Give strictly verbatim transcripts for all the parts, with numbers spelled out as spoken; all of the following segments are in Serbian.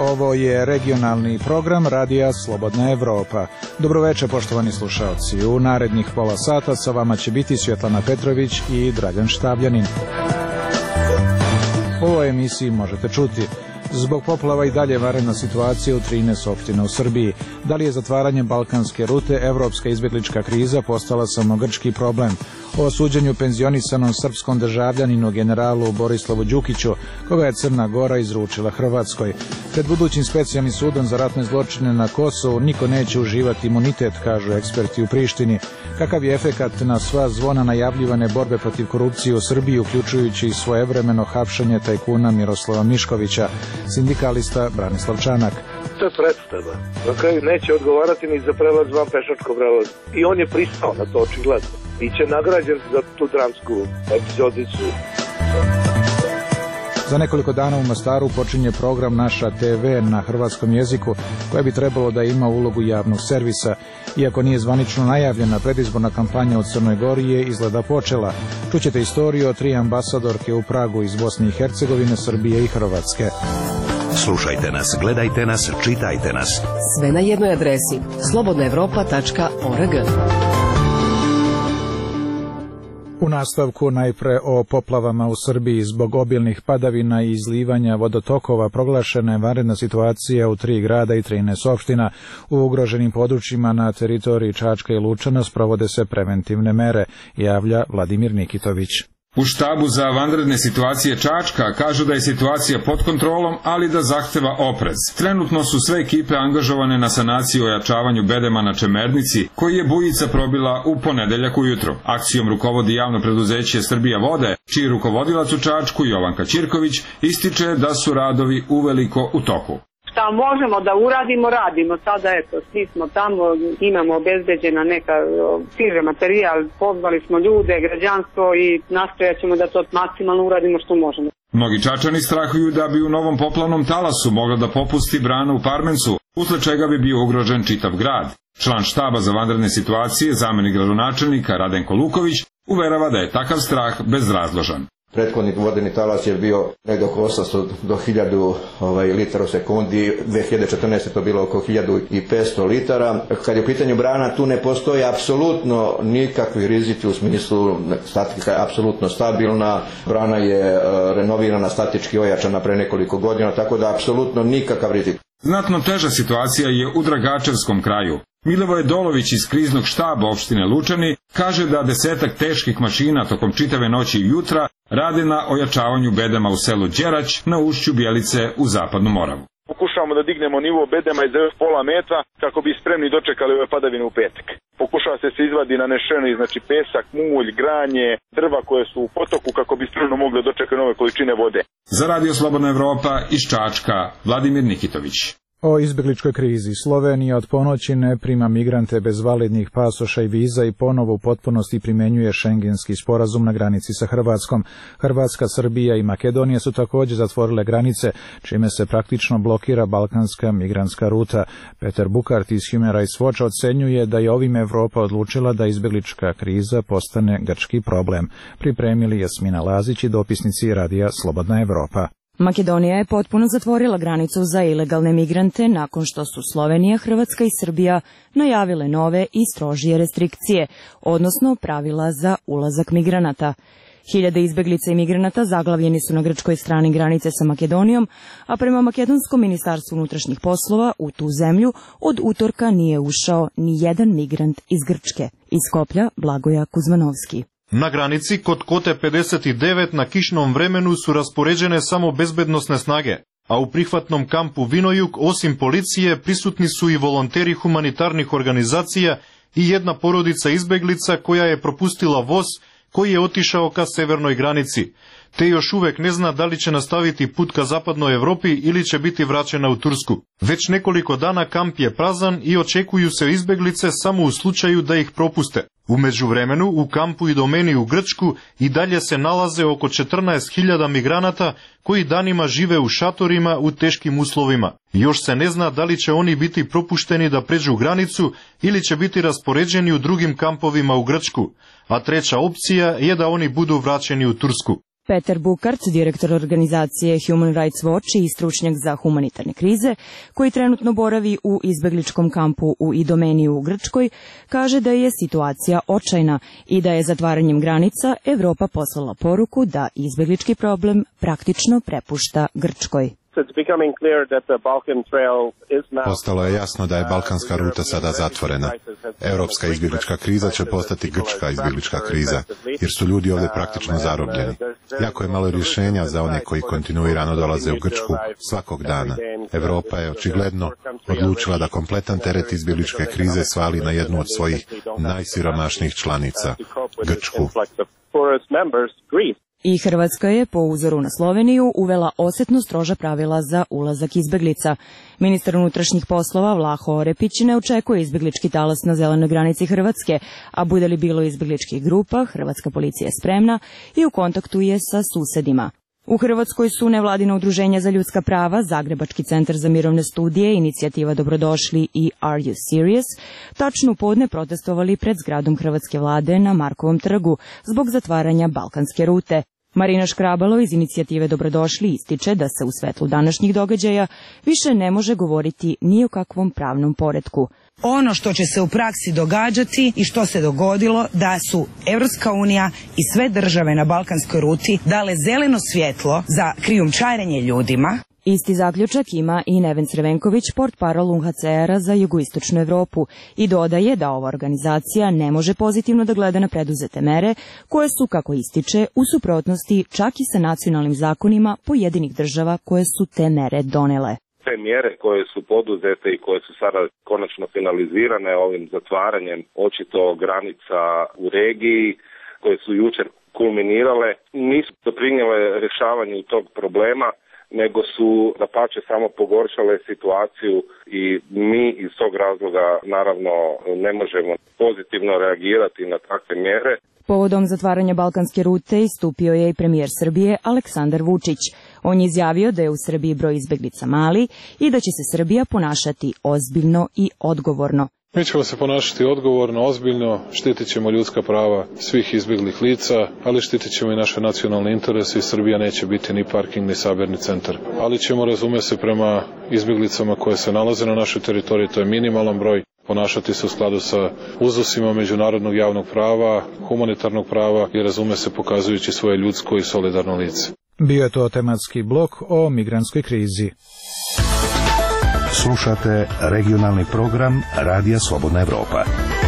Ovo je regionalni program Radija Slobodna Evropa. Dobroveče, poštovani slušalci. U narednih pola sata sa vama će biti Svjetlana Petrović i Dragan Štavljanin. U ovoj emisiji možete čuti: zbog poplava i dalje vanredna situacija u trinaest opština u Srbiji. Da li je zatvaranje balkanske rute evropska izbjeglička kriza postala samo grčki problem? O suđenju penzionisanom srpskom državljaninu generalu Borislavu Đukiću, koga je Crna Gora izručila Hrvatskoj. Pred budućim specijalnim sudom za ratne zločine na Kosovu niko neće uživati imunitet, kažu eksperti u Prištini. Kakav je efekat na sva zvona najavljivane borbe protiv korupcije u Srbiji, uključujući i svojevremeno hapšenje tajkuna Miroslava Miškovića? Sindikalista Branislav Čanak. To je predstava. Na kraju neće odgovarati ni za prelaz van pešačkog prelaza. I on je pristao na to, očigledno. Biće nagrađen za tu dramsku epizodicu. Za nekoliko dana u Mostaru počinje program Naša te ve na hrvatskom jeziku, koja bi trebalo da ima ulogu javnog servisa. Iako nije zvanično najavljena, predizborna kampanja u Crnoj Gori je izgleda počela. Čućete istoriju o tri ambasadorke u Pragu iz Bosne i Hercegovine, Srbije i Hrvatske. Slušajte nas, gledajte nas, čitajte nas. Sve na jednoj adresi: slobodna evropa tačka org. U nastavku najpre o poplavama u Srbiji. Zbog obilnih padavina i izlivanja vodotokova proglašena je vanredna situacija u tri grada i trinaest opština. U ugroženim područjima na teritoriji Čačka i Lučana sprovode se preventivne mere, javlja Vladimir Nikitović. U štabu za vanredne situacije Čačka kažu da je situacija pod kontrolom, ali da zahteva oprez. Trenutno su sve ekipe angažovane na sanaciji i ojačavanju bedema na Čemernici, koji je bujica probila u ponedeljak ujutro. Akcijom rukovodi javno preduzeće Srbija vode, čiji rukovodilac u Čačku, Jovanka Ćirković, ističe da su radovi uveliko u toku. Šta možemo da uradimo, radimo. Sada, eto, svi smo tamo, imamo obezbeđena neka stiže materijal, pozvali smo ljude, građanstvo i nastojat ćemo da to maksimalno uradimo što možemo. Mnogi Čačani strahuju da bi u novom poplavnom talasu mogla da popusti brana u Parmencu, usled čega bi bio ugrožen čitav grad. Član štaba za vanredne situacije, zamenik gradonačelnika Radenko Luković, uverava da je takav strah bezrazložan. Prethodni vodeni talas je bio negdje oko osamsto do hiljadu ovaj, litara u sekundi, dve hiljade četrnaeste to bilo oko hiljadu petsto litara. Kad je u pitanju brana, tu ne postoji apsolutno nikakvi rizici u smislu statika je apsolutno stabilna, brana je uh, renovirana, statički ojačana pre nekoliko godina, tako da apsolutno nikakav rizik. Znatno teža situacija je u Dragačevskom kraju. Milivoje Dolović iz kriznog štaba opštine Lučani kaže da desetak teških mašina tokom čitave noći i jutra rade na ojačavanju bedema u selu Đerać na ušću Bjelice u Zapadnu Moravu. Pokušavamo da dignemo nivo bedema iz pola metra kako bi spremni dočekali ove padavine u petak. Pokušava se se izvadi nanešeni, znači pesak, mulj, granje, drva koje su u potoku kako bi spremno mogli dočekati nove količine vode. Za Radio Slobodna Evropa iz Čačka, Vladimir Nikitović. O izbjegličkoj krizi. Slovenija od ponoći ne prima migrante bez validnih pasoša i viza i ponovo u potpunosti primenjuje šengenski sporazum na granici sa Hrvatskom. Hrvatska, Srbija i Makedonija su također zatvorile granice, čime se praktično blokira balkanska migrantska ruta. Peter Bukart iz Human Rights Watch ocenjuje da je ovim Evropa odlučila da izbjeglička kriza postane grčki problem. Pripremili Jasmina Lazić i dopisnici Radija Slobodna Evropa. Makedonija je potpuno zatvorila granicu za ilegalne migrante nakon što su Slovenija, Hrvatska i Srbija najavile nove i strožije restrikcije, odnosno pravila za ulazak migranata. Hiljade izbeglica i migranata zaglavljeni su na grčkoj strani granice sa Makedonijom, a prema Makedonskom ministarstvu unutrašnjih poslova u tu zemlju od utorka nije ušao ni jedan migrant iz Grčke. Iz Skoplja, Blagoja Kuzmanovski. Na granici kod Kote pedeset devet na kišnom vremenu su raspoređene samo bezbednosne snage, a u prihvatnom kampu Vinojug osim policije prisutni su i volonteri humanitarnih organizacija i jedna porodica izbeglica koja je propustila voz koji je otišao ka severnoj granici, te još uvek ne zna da li će nastaviti put ka zapadnoj Evropi ili će biti vraćena u Tursku. Već nekoliko dana kamp je prazan i očekuju se izbeglice samo u slučaju da ih propuste. U međuvremenu, u kampu i domeni u Grčku i dalje se nalaze oko četrnaest hiljada migranata koji danima žive u šatorima u teškim uslovima. Još se ne zna da li će oni biti propušteni da pređu granicu ili će biti raspoređeni u drugim kampovima u Grčku, a treća opcija je da oni budu vraćeni u Tursku. Peter Bukarc, direktor organizacije Human Rights Watch i stručnjak za humanitarne krize, koji trenutno boravi u izbegličkom kampu u Idomeniju u Grčkoj, kaže da je situacija očajna i da je zatvaranjem granica Evropa poslala poruku da izbeglički problem praktično prepušta Grčkoj. Postalo je jasno da je balkanska ruta sada zatvorena. Europska izbjeglička kriza će postati grčka izbjeglička kriza, jer su ljudi ovdje praktično zarobljeni. Jako je malo rješenja za one koji kontinuirano dolaze u Grčku svakog dana. Europa je očigledno odlučila da kompletan teret izbjegličke krize svali na jednu od svojih najsiromašnijih članica, Grčku. I Hrvatska je, po uzoru na Sloveniju, uvela osjetno stroža pravila za ulazak izbeglica. Ministar unutrašnjih poslova Vlaho Orepić ne očekuje izbeglički talas na zelenoj granici Hrvatske, a bude li bilo izbegličkih grupa, hrvatska policija je spremna i u kontaktu je sa susedima. U Hrvatskoj su nevladina udruženja za ljudska prava, Zagrebački centar za mirovne studije, inicijativa Dobrodošli i Are You Serious, tačno u podne protestovali pred zgradom hrvatske vlade na Markovom trgu zbog zatvaranja balkanske rute. Marina Škrabalo iz inicijative Dobrodošli ističe da se u svetlu današnjih događaja više ne može govoriti ni o kakvom pravnom poretku. Ono što će se u praksi događati i što se dogodilo da su Evropska unija i sve države na balkanskoj ruti dale zeleno svjetlo za krijumčarenje ljudima. Isti zaključak ima i Neven Crvenković, portparol U N H C R-a za jugoistočnu Evropu, i dodaje da ova organizacija ne može pozitivno da gleda na preduzete mere, koje su, kako ističe, u suprotnosti čak i sa nacionalnim zakonima pojedinih država koje su te mere donele. Te mjere koje su poduzete i koje su sada konačno finalizirane ovim zatvaranjem očito granica u regiji, koje su jučer kulminirale, nisu doprinijele rješavanju tog problema, nego su dapače samo pogoršale situaciju i mi iz tog razloga naravno ne možemo pozitivno reagirati na takve mjere. Povodom zatvaranja balkanske rute istupio je i premijer Srbije Aleksandar Vučić. On je izjavio da je u Srbiji broj izbeglica mali i da će se Srbija ponašati ozbiljno i odgovorno. Mi ćemo se ponašati odgovorno, ozbiljno, štitit ćemo ljudska prava svih izbjeglih lica, ali štitit ćemo i naše nacionalne interese i Srbija neće biti ni parking ni sabirni centar. Ali ćemo, razume se, prema izbjeglicama koje se nalaze na našoj teritoriji, to je minimalan broj, ponašati se u skladu sa uzusima međunarodnog javnog prava, humanitarnog prava i, razume se, pokazujući svoje ljudsko i solidarno lice. Bio je to tematski blok o migrantskoj krizi. Slušate regionalni program Radija Slobodna Evropa.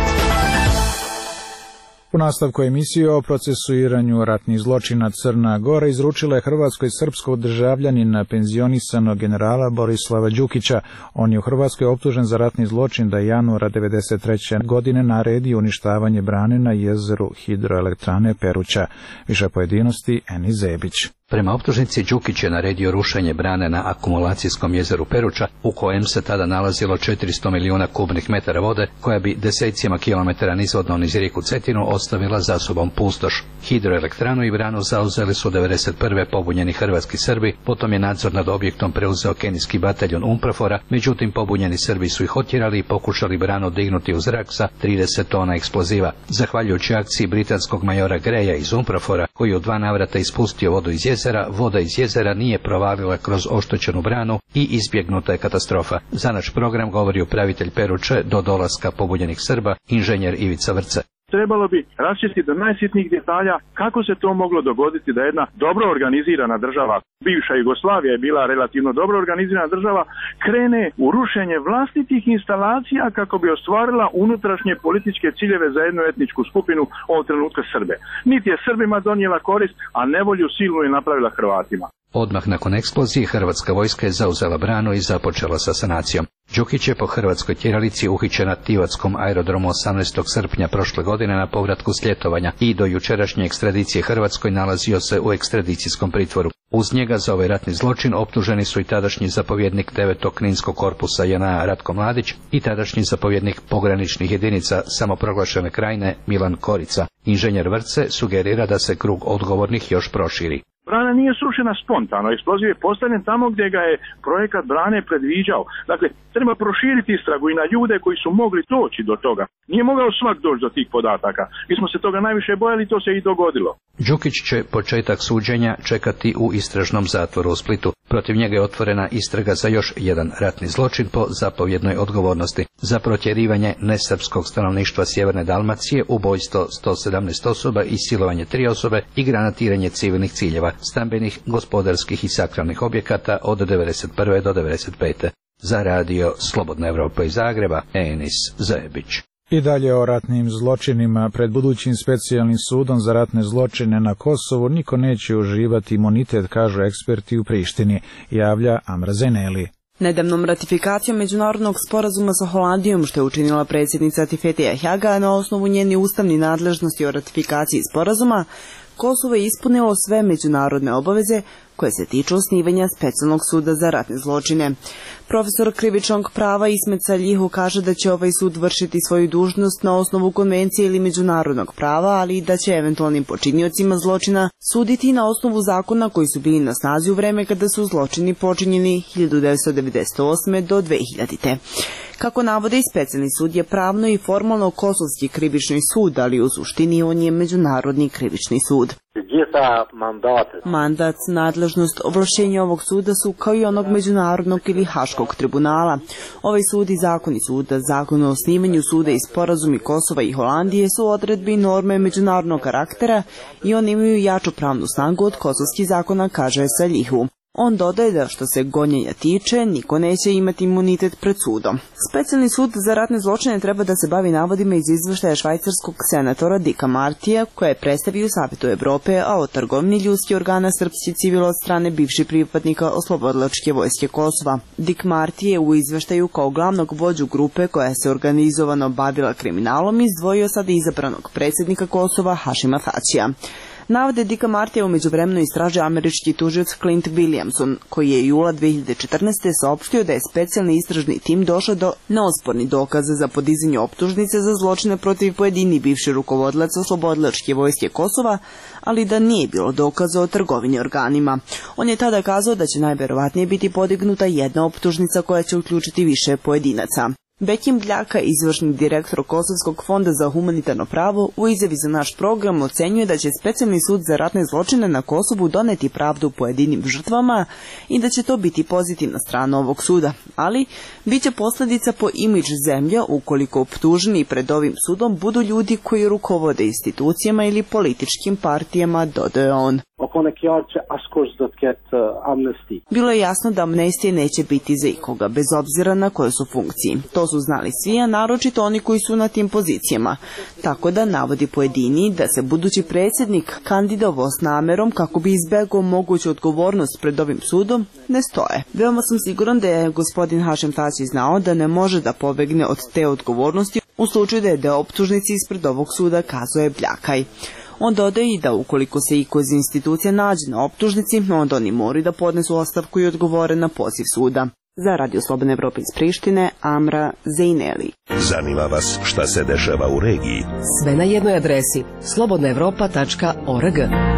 U nastavku emisije o procesuiranju ratnih zločina Crna Gora izručila je hrvatsko i srpsko državljanina penzionisanog generala Borislava Đukića. On je u Hrvatskoj optužen za ratni zločin da je januara devedeset treće godine naredio uništavanje brane na jezeru hidroelektrane Peruća. Više pojedinosti Eni Zebić. Prema optužnici Đukić je naredio rušenje brane na akumulacijskom jezeru Peruća, u kojem se tada nalazilo četiristo milijuna kubnih metara vode, koja bi desecima kilometara nizvodno niz rijeku Cetinu ostavila za sobom pustoš. Hidroelektranu i branu zauzeli su devedeset prve pobunjeni hrvatski Srbi, potom je nadzor nad objektom preuzeo kenijski bataljon UNPROFOR-a, međutim pobunjeni Srbi su ih otjerali i pokušali branu dignuti u zrak sa trideset tona eksploziva. Zahvaljujući akciji britanskog majora Greja iz UNPROFOR-a, koji je u dva navrata ispustio vodu iz jezera, voda iz jezera nije provalila kroz oštećenu branu i izbjegnuta je katastrofa. Za naš program govori upravitelj Peruče do dolaska pobunjenih Srba, inženjer Ivica Vrce. Trebalo bi raščistiti do najsitnijih detalja kako se to moglo dogoditi da jedna dobro organizirana država, bivša Jugoslavija je bila relativno dobro organizirana država, krene u rušenje vlastitih instalacija kako bi ostvarila unutrašnje političke ciljeve za jednu etničku skupinu, ovog trenutka Srbe. Niti je Srbima donijela korist, a nevolju silnu je napravila Hrvatima. Odmah nakon eksplozije hrvatska vojska je zauzela branu i započela sa sanacijom. Đukić je po hrvatskoj tjeralici uhićen na Tivatskom aerodromu osamnaestog srpnja prošle godine na povratku s ljetovanja i do jučerašnje ekstradicije Hrvatskoj nalazio se u ekstradicijskom pritvoru. Uz njega za ovaj ratni zločin optuženi su i tadašnji zapovjednik devetog kninskog korpusa J N A Ratko Mladić i tadašnji zapovjednik pograničnih jedinica samoproglašene krajine Milan Korica. Inženjer Vrce sugerira da se krug odgovornih još proširi. Brana nije srušena spontano, eksploziv je postavljen tamo gdje ga je projekat brane predviđao. Dakle, treba proširiti istragu i na ljude koji su mogli doći do toga. Nije mogao svak doći do tih podataka. Mi smo se toga najviše bojali, to se i dogodilo. Đukić će početak suđenja čekati u istražnom zatvoru u Splitu. Protiv njega je otvorena istraga za još jedan ratni zločin po zapovjednoj odgovornosti. Za protjerivanje nesrpskog stanovništva Sjeverne Dalmacije, ubojstvo sto sedamnaest osoba i silovanje tri osobe i granatiranje civilnih ciljeva, stambenih, gospodarskih i sakralnih objekata od devedeset prve do devedeset pete Za radio Slobodna Evropa iz Zagreba, Enis Zajebić. I dalje o ratnim zločinima. Pred budućim specijalnim sudom za ratne zločine na Kosovu niko neće uživati imunitet, kažu eksperti u Prištini, javlja Amra Zeneli. Nedavnom ratifikacijom međunarodnog sporazuma sa Holandijom, što je učinila predsjednica Tifetija Hjaga na osnovu njeni ustavni nadležnosti o ratifikaciji sporazuma, Kosovo je ispunilo sve međunarodne obaveze koje se tiču osnivanja specijalnog suda za ratne zločine. Profesor krivičnog prava Ismet Saljihu kaže da će ovaj sud vršiti svoju dužnost na osnovu konvencije ili međunarodnog prava, ali i da će eventualnim počiniocima zločina suditi na osnovu zakona koji su bili na snazi u vreme kada su zločini počinjeni hiljadu devetsto devedeset osme do dve hiljadite. Kako navode, specijalni sud je pravno i formalno kosovski krivični sud, ali u suštini on je međunarodni krivični sud. Mandat, nadležnost, ovlašćenja ovog suda su kao i onog međunarodnog ili haškog tribunala. Ovaj sud i zakoni suda, zakon o osnivanju suda i sporazumi Kosova i Holandije su odredbe i norme međunarodnog karaktera i oni imaju jaču pravnu snagu od kosovskih zakona, kaže Saljihu. On dodaje da što se gonjenja tiče, niko neće imati imunitet pred sudom. Specijalni sud za ratne zločine treba da se bavi navodima iz izveštaja švajcarskog senatora Dika Martija, koje je predstavio Savetu Evrope, a o trgovini ljudskih organa srpskih civila od strane bivših pripadnika oslobodilačke vojske Kosova. Dik Marti je u izveštaju kao glavnog vođu grupe koja se organizovano bavila kriminalom izdvojio sada izabranog predsjednika Kosova Hašima Tačija. Navode Dika Martija u međuvremenu istražuje američki tužilac Clint Williamson, koji je jula dve hiljade četrnaeste. saopštio da je specijalni istražni tim došao do neospornih dokaza za podizanje optužnice za zločine protiv pojedini bivši rukovodilac oslobodilačke vojske Kosova, ali da nije bilo dokaza o trgovini organima. On je tada kazao da će najverovatnije biti podignuta jedna optužnica koja će uključiti više pojedinaca. Bekim Bljaka, izvršni direktor Kosovskog fonda za humanitarno pravo, u izjavi za naš program ocenjuje da će specijalni sud za ratne zločine na Kosovu doneti pravdu pojedinim žrtvama i da će to biti pozitivna strana ovog suda, ali bit će posljedica po imidž zemlje ukoliko optuženi pred ovim sudom budu ljudi koji rukovode institucijama ili političkim partijama, dodaje on. Bilo je jasno da amnestije neće biti za ikoga, bez obzira na koje su funkciji. To su znali svi, a naročito oni koji su na tim pozicijama. Tako da navodi pojedini da se budući predsjednik kandidovao s namerom kako bi izbegao moguću odgovornost pred ovim sudom, ne stoje. Veoma sam siguran da je gospodin Hašim Tači znao da ne može da pobegne od te odgovornosti u slučaju da je deo optužnici ispred ovog suda, kazuje Bljakaj. On dodaje i da ukoliko se iko iz institucija nađe na optužnici, onda oni moraju da podnesu ostavku i odgovore na poziv suda. Za Radio Slobodne Evrope iz Prištine, Amra Zejneli. Zanima vas šta se dešava u regiji? Sve na jednoj adresi slobodna evropa tačka org.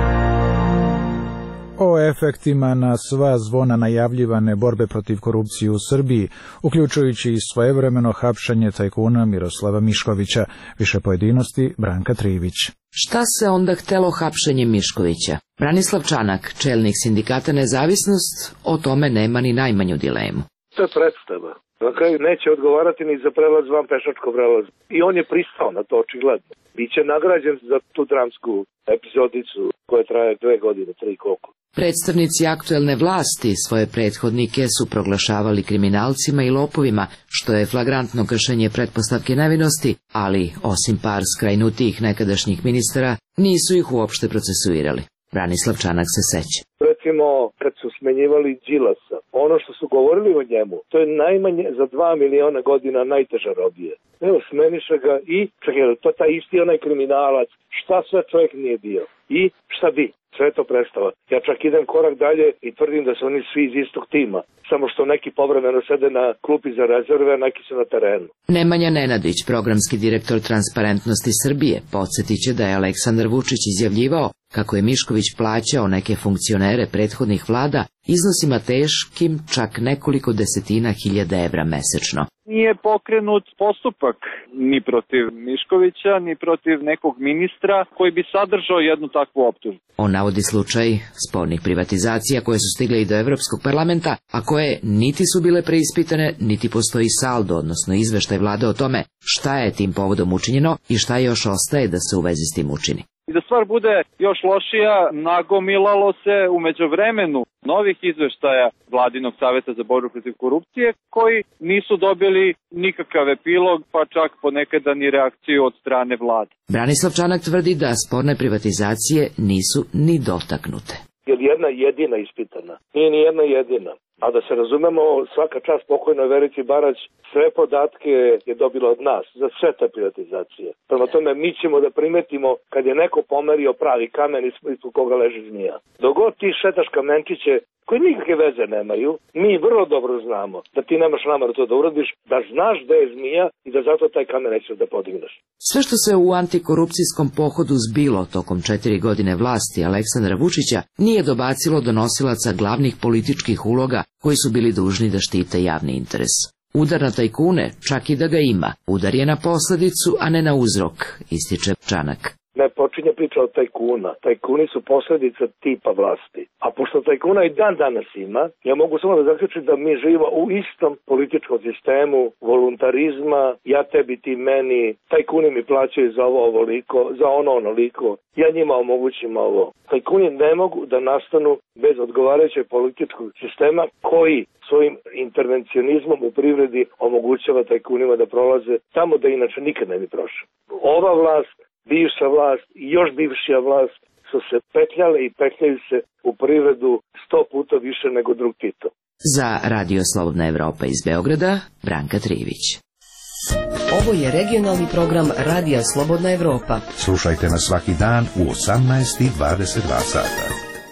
O efektima na sva zvona najavljivane borbe protiv korupcije u Srbiji, uključujući i svojevremeno hapšanje tajkuna Miroslava Miškovića. Više pojedinosti, Branka Trivić. Šta se onda htelo hapšenjem Miškovića? Branislav Čanak, čelnik sindikata Nezavisnost, o tome nema ni najmanju dilemu. To je predstava. Na kraju neće odgovarati ni za prelaz van pešačkog prelaza. I on je pristao na to očigledno. Biće nagrađen za tu dramsku epizodicu koja traje dve godine, tri koliko. Predstavnici aktuelne vlasti svoje prethodnike su proglašavali kriminalcima i lopovima, što je flagrantno kršenje pretpostavke nevinosti, ali, osim par skrajnutijih nekadašnjih ministara, nisu ih uopšte procesuirali. Branislav Čanak se seća. Recimo, kad su smenjivali Đilasa, ono što su govorili o njemu, to je najmanje za dva miliona godina najteža robija. Evo, smeniše ga i, čekaj, to taj isti onaj kriminalac, šta sve čovjek nije bio i šta bi. Sve to prestava. Ja čak idem korak dalje i tvrdim da su oni svi iz istog tima. Samo što neki povremeno sede na klupi za rezerve, a neki su na terenu. Nemanja Nenadić, programski direktor Transparentnosti Srbije, podsjetit će da je Aleksandar Vučić izjavljivao kako je Mišković plaćao neke funkcionere prethodnih vlada iznosima teškim čak nekoliko desetina hiljada evra mesečno. Nije pokrenut postupak ni protiv Miškovića, ni protiv nekog ministra koji bi sadržao jednu takvu optužbu. On navodi slučaj spornih privatizacija koje su stigle i do Evropskog parlamenta, a koje niti su bile preispitane, niti postoji saldo, odnosno izveštaj vlade o tome šta je tim povodom učinjeno i šta još ostaje da se u vezi s tim učini. I da stvar bude još lošija, nagomilalo se u međuvremenu novih izveštaja Vladinog saveta za borbu protiv korupcije koji nisu dobili nikakav epilog, pa čak ponekada ni reakciju od strane vlade. Branislav Čanak tvrdi da sporne privatizacije nisu ni dotaknute. Je jedna jedina ispitana? Nije ni jedna jedina. A da se razumemo, svaka čast pokojnoj Verici Barać sve podatke je dobila od nas za sve te privatizacije. Prema tome mi ćemo da primetimo kad je neko pomerio pravi kamen ispod koga leži zmija. Dogod ti šetaš kamenčiće koji nikakve veze nemaju, mi vrlo dobro znamo da ti nemaš nameru to da uradiš, da znaš da je zmija i da zato taj kamen nećeš da podigneš. Sve što se u antikorupcijskom pohodu zbilo tokom četiri godine vlasti Aleksandra Vučića nije dobacilo do nosilaca glavnih političkih uloga koji su bili dužni da štite javni interes. Udar na tajkune, čak i da ga ima, udar je na posledicu, a ne na uzrok, ističe Čanak. Ne počinje priča od tajkuna. Tajkuni su posljedica tipa vlasti. A pošto tajkuna i dan danas ima, ja mogu samo da zaključim da mi živimo u istom političkom sistemu voluntarizma, ja tebi, ti meni, tajkuni mi plaćaju za ovo ovoliko, za ono onoliko, ja njima omogućim ovo. Tajkuni ne mogu da nastanu bez odgovarajućeg političkog sistema koji svojim intervencionizmom u privredi omogućava tajkunima da prolaze tamo da inače nikad ne bi prošao. Ova vlast, bivša vlast i još bivšija vlast su se petljale i petljaju se u privredu sto puta više nego drug Tito. Za Radio Slobodna Evropa iz Beograda, Branka Trivić. Ovo je regionalni program Radija Slobodna Evropa. Slušajte nas svaki dan u osamnaest i dvadeset dva sata.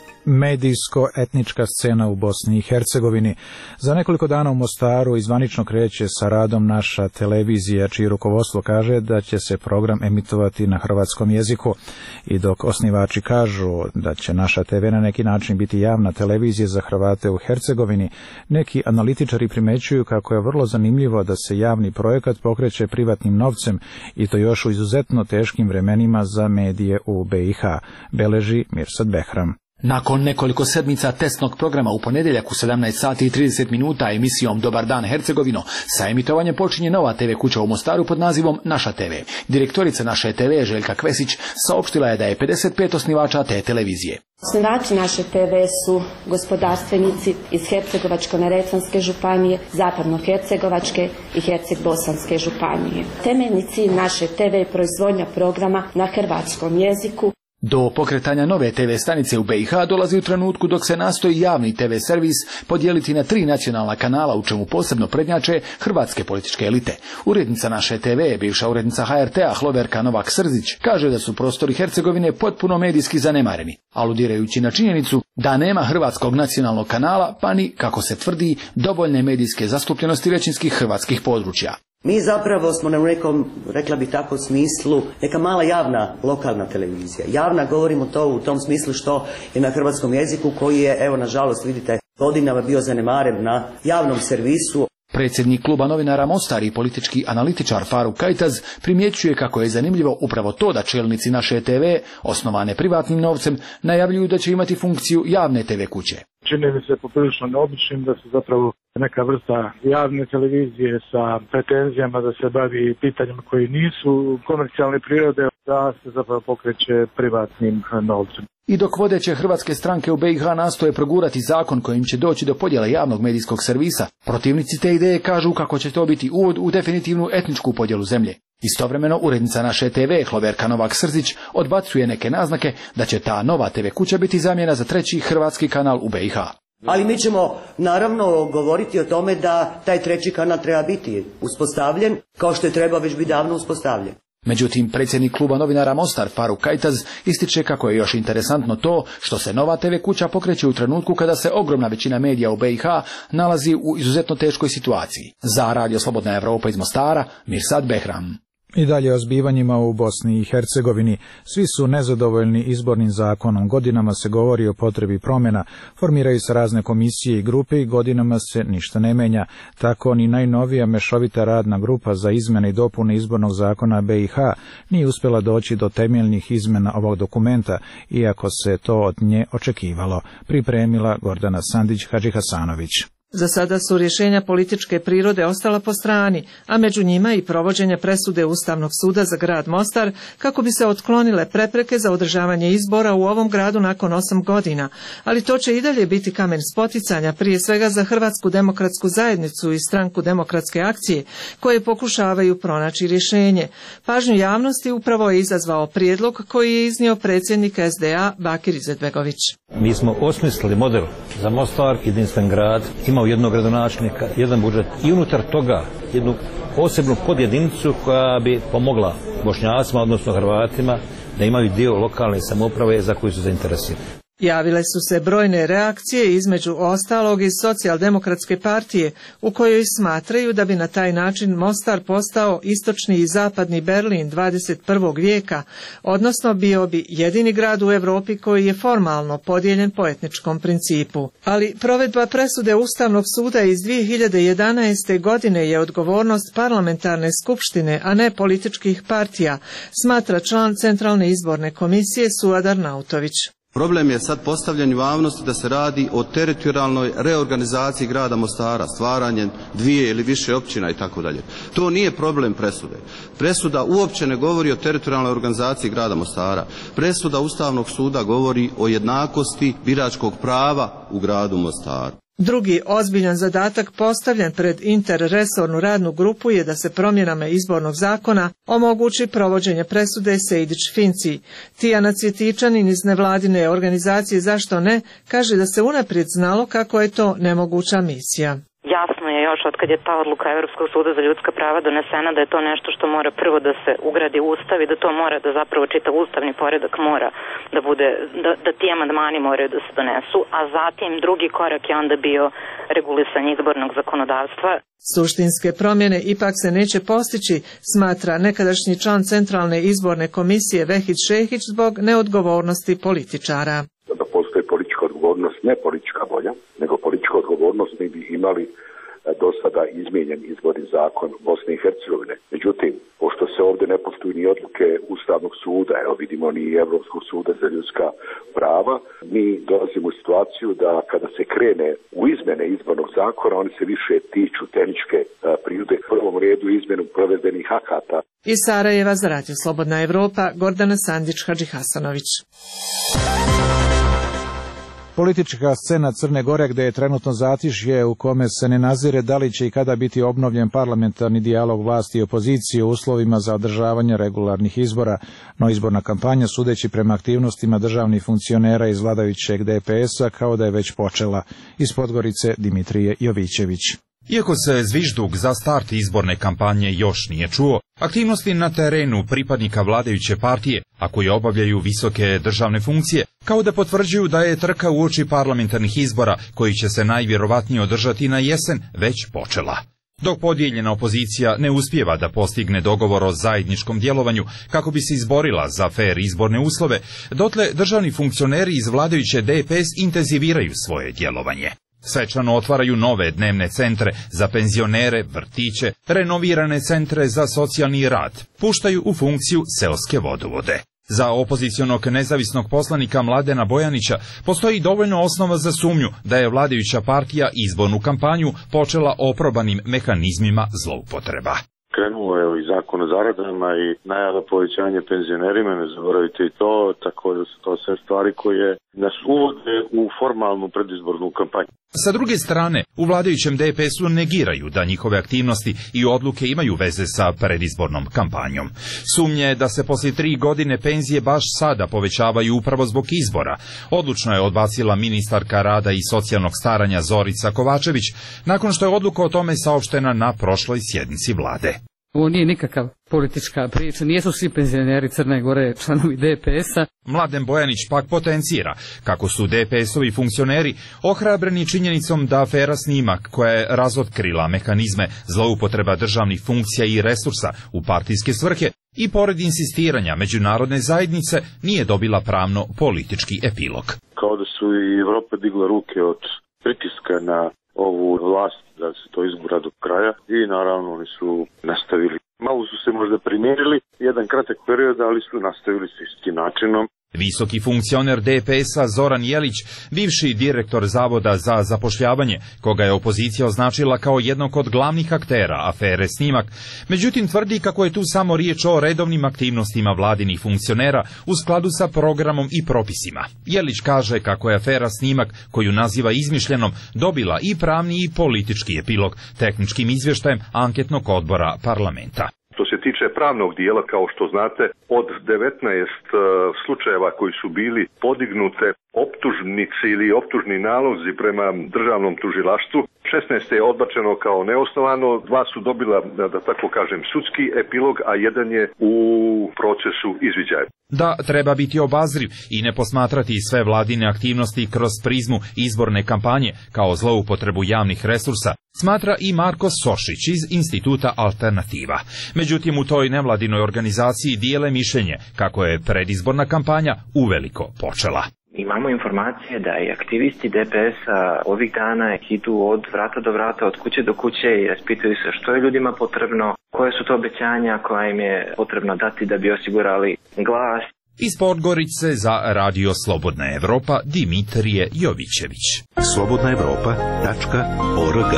Medijsko-etnička scena u Bosni i Hercegovini. Za nekoliko dana u Mostaru izvanično kreće sa radom naša televizija, čije rukovodstvo kaže da će se program emitovati na hrvatskom jeziku. I dok osnivači kažu da će naša te ve na neki način biti javna televizija za Hrvate u Hercegovini, neki analitičari primećuju kako je vrlo zanimljivo da se javni projekat pokreće privatnim novcem i to još u izuzetno teškim vremenima za medije u be i ha, beleži Mirsad Behram. Nakon nekoliko sedmica testnog programa u ponedjeljak u sedamnaest sati i trideset minuta emisijom Dobar dan Hercegovino, sa emitovanjem počinje nova te ve kuća u Mostaru pod nazivom Naša te ve. Direktorica Naše te ve Željka Kvesić saopštila je da je pedeset pet osnivača te televizije. Osnivači Naše te ve su gospodarstvenici iz Hercegovačko-neretvanske županije, Zapadno-hercegovačke i Herceg-bosanske županije. Temeljni cilj Naše te ve je proizvodnja programa na hrvatskom jeziku. Do pokretanja nove te ve stanice u be i ha dolazi u trenutku dok se nastoji javni te ve servis podijeliti na tri nacionalna kanala, u čemu posebno prednjače hrvatske političke elite. Urednica Naše te ve, bivša urednica ha er te a Hloverka Novak-Srzić, kaže da su prostori Hercegovine potpuno medijski zanemareni, aludirajući na činjenicu da nema hrvatskog nacionalnog kanala, pa ni, kako se tvrdi, dovoljne medijske zastupljenosti većinskih hrvatskih područja. Mi zapravo smo na nekom, rekla bi tako, smislu, neka mala javna lokalna televizija. Javna, govorimo to u tom smislu što je na hrvatskom jeziku koji je, evo nažalost vidite, godinama bio zanemaren na javnom servisu. Predsjednik kluba novinara Mostar i politički analitičar Faruk Kajtaz primjećuje kako je zanimljivo upravo to da čelnici Naše te ve, osnovane privatnim novcem, najavljuju da će imati funkciju javne te ve kuće. Čini mi se poprilično neobičnim da se zapravo neka vrsta javne televizije sa pretenzijama da se bavi pitanjima koji nisu komercijalne prirode, da se zapravo pokreće privatnim novcem. I dok vodeće hrvatske stranke u be i ha nastoje progurati zakon kojim će doći do podjele javnog medijskog servisa, protivnici te ideje kažu kako će to biti uvod u definitivnu etničku podjelu zemlje. Istovremeno urednica Naše te ve Hloverka Novak-Srzić odbacuje neke naznake da će ta nova te ve kuća biti zamjena za treći hrvatski kanal u be i ha. Ali mi ćemo naravno govoriti o tome da taj treći kanal treba biti uspostavljen, kao što je trebao već biti davno uspostavljen. Međutim, predsjednik kluba novinara Mostar Faruk Kajtaz ističe kako je još interesantno to što se nova te ve kuća pokreće u trenutku kada se ogromna većina medija u be i ha nalazi u izuzetno teškoj situaciji. Za Radio Slobodna Evropa iz Mostara, Mirsad Behram. I dalje o zbivanjima u Bosni i Hercegovini. Svi su nezadovoljni izbornim zakonom. Godinama se govori o potrebi promjena, formiraju se razne komisije i grupe i godinama se ništa ne menja. Tako ni najnovija mešovita radna grupa za izmjene i dopune izbornog zakona B i H nije uspjela doći do temeljnih izmjena ovog dokumenta, iako se to od nje očekivalo. Pripremila Gordana Sandić-Hadžihasanović. Za sada su rješenja političke prirode ostala po strani, a među njima i provođenje presude Ustavnog suda za grad Mostar kako bi se otklonile prepreke za održavanje izbora u ovom gradu nakon osam godina. Ali to će i dalje biti kamen spoticanja, prije svega za Hrvatsku demokratsku zajednicu i Stranku demokratske akcije, koje pokušavaju pronaći rješenje. Pažnju javnosti upravo je izazvao prijedlog koji je iznio predsjednik S D A Bakir Izetbegović. Mi smo osmislili model za Mostar, jedinstven grad, imao jednog gradonačelnika, jedan budžet i unutar toga jednu posebnu podjedinicu koja bi pomogla Bošnjacima, odnosno Hrvatima, da imaju dio lokalne samouprave za koju su zainteresirani. Javile su se brojne reakcije, između ostalog iz Socijaldemokratske partije, u kojoj smatraju da bi na taj način Mostar postao istočni i zapadni Berlin dvadeset prvog vijeka, odnosno bio bi jedini grad u Europi koji je formalno podijeljen po etničkom principu. Ali provedba presude Ustavnog suda iz dvije hiljade jedanaeste. godine je odgovornost parlamentarne skupštine, a ne političkih partija, smatra član Centralne izborne komisije Suadar Nautović. Problem je sad postavljen u javnosti da se radi o teritorijalnoj reorganizaciji grada Mostara, stvaranjem dvije ili više općina i tako dalje. To nije problem presude. Presuda uopće ne govori o teritorijalnoj organizaciji grada Mostara. Presuda Ustavnog suda govori o jednakosti biračkog prava u gradu Mostaru. Drugi ozbiljan zadatak postavljen pred interresornu radnu grupu je da se promjenama izbornog zakona omogući provođenje presude Sejdić-Finci. Tijana Cvjetičanin iz nevladine organizacije Zašto ne kaže da se unaprijed znalo kako je to nemoguća misija. Jasno je još od kad je ta odluka Europskog suda za ljudska prava donesena da je to nešto što mora prvo da se ugradi u Ustav i da to mora da zapravo čitav ustavni poredak mora da bude, da, da ti amandmani moraju da se donesu, a zatim drugi korak je onda bio regulisanje izbornog zakonodavstva. Suštinske promjene ipak se neće postići, smatra nekadašnji član Centralne izborne komisije Vehid Šehić zbog neodgovornosti političara. Da postoji politička odgovornost, ne politička volja, nego politička odgovornost, mi bi imali do sada izmijenjen izborni zakon Bosne i Hercegovine. Međutim, pošto se ovdje ne poštuju ni odluke Ustavnog suda, evo vidimo ni Europskog suda za ljudska prava, mi dolazimo u situaciju da kada se krene u izmjene izbornog zakona, oni se više tiču tehničke prirode, u prvom redu izmjenu provedbenih akata. Iz Sarajeva za Radio Slobodna Evropa, Gordana Sandić-Hadžihasanović. Politička scena Crne Gore, gdje je trenutno zatišje u kome se ne nazire da li će i kada biti obnovljen parlamentarni dijalog vlasti i opozicije u uslovima za održavanje regularnih izbora, no izborna kampanja, sudeći prema aktivnostima državnih funkcionera iz vladajućeg D P S-a, kao da je već počela. Iz Podgorice Dimitrije Jovićević. Iako se zvižduk za start izborne kampanje još nije čuo, aktivnosti na terenu pripadnika vladajuće partije, a koji obavljaju visoke državne funkcije, kao da potvrđuju da je trka uoči parlamentarnih izbora, koji će se najvjerovatnije održati na jesen, već počela. Dok podijeljena opozicija ne uspijeva da postigne dogovor o zajedničkom djelovanju kako bi se izborila za fer izborne uslove, dotle državni funkcioneri iz vladajuće D P S intenziviraju svoje djelovanje. Svečano otvaraju nove dnevne centre za penzionere, vrtiće, renovirane centre za socijalni rad, puštaju u funkciju seoske vodovode. Za opozicionog nezavisnog poslanika Mladena Bojanića postoji dovoljno osnova za sumnju da je vladajuća partija izbornu kampanju počela oprobanim mehanizmima zloupotreba. Krenuo je i zakon o zaradama i najava povećanja penzionerima, ne zaboravite i to, tako da su to sve stvari koje nas uvode u formalnu predizbornu kampanju. Sa druge strane, u vladajućem D P S-u negiraju da njihove aktivnosti i odluke imaju veze sa predizbornom kampanjom. Sumnje je da se poslije tri godine penzije baš sada povećavaju upravo zbog izbora. Odlučno je odbacila ministarka rada i socijalnog staranja Zorica Kovačević, nakon što je odluka o tome saopštena na prošloj sjednici vlade. Ovo nije nikakav politička priča, nijesu svi penzioneri Crne Gore članovi D P S-a. Mladen Bojanić pak potencira kako su D P S-ovi funkcioneri ohrabreni činjenicom da afera Snimak, koja je razotkrila mehanizme zloupotreba državnih funkcija i resursa u partijske svrhe, i pored insistiranja međunarodne zajednice nije dobila pravno politički epilog. Kao da su i Evropa digla ruke od pritiska na ovu vlast da se to izgura do kraja i naravno oni su nastavili. Malo su se možda primirili jedan kratak period, ali su nastavili s istim načinom. Visoki funkcioner D P S-a Zoran Jelić, bivši direktor Zavoda za zapošljavanje, koga je opozicija označila kao jednog od glavnih aktera afere Snimak, međutim tvrdi kako je tu samo riječ o redovnim aktivnostima vladinih funkcionera u skladu sa programom i propisima. Jelić kaže kako je afera Snimak, koju naziva izmišljenom, dobila i pravni i politički epilog tehničkim izvještajem anketnog odbora parlamenta. Što se tiče pravnog dijela, kao što znate, od devetnaest uh, slučajeva koji su bili podignute optužnici ili optužni nalozi prema državnom tužilaštvu, šesnaest je odbačeno kao neosnovano, dva su dobila, da, da tako kažem, sudski epilog, a jedan je u procesu izviđaja. Da treba biti obazriv i ne posmatrati sve vladine aktivnosti kroz prizmu izborne kampanje kao zloupotrebu javnih resursa, smatra i Marko Sošić iz Instituta Alternativa. Međutim, u toj nevladinoj organizaciji dijele mišljenje kako je predizborna kampanja uveliko počela. Imamo informacije da i aktivisti D P S-a ovih dana idu od vrata do vrata, od kuće do kuće i raspituju se što je ljudima potrebno, koje su to obećanja koja im je potrebno dati da bi osigurali glas. Iz Podgorice za Radio Slobodna Evropa Dimitrije Jovićević. slobodna evropa tačka org.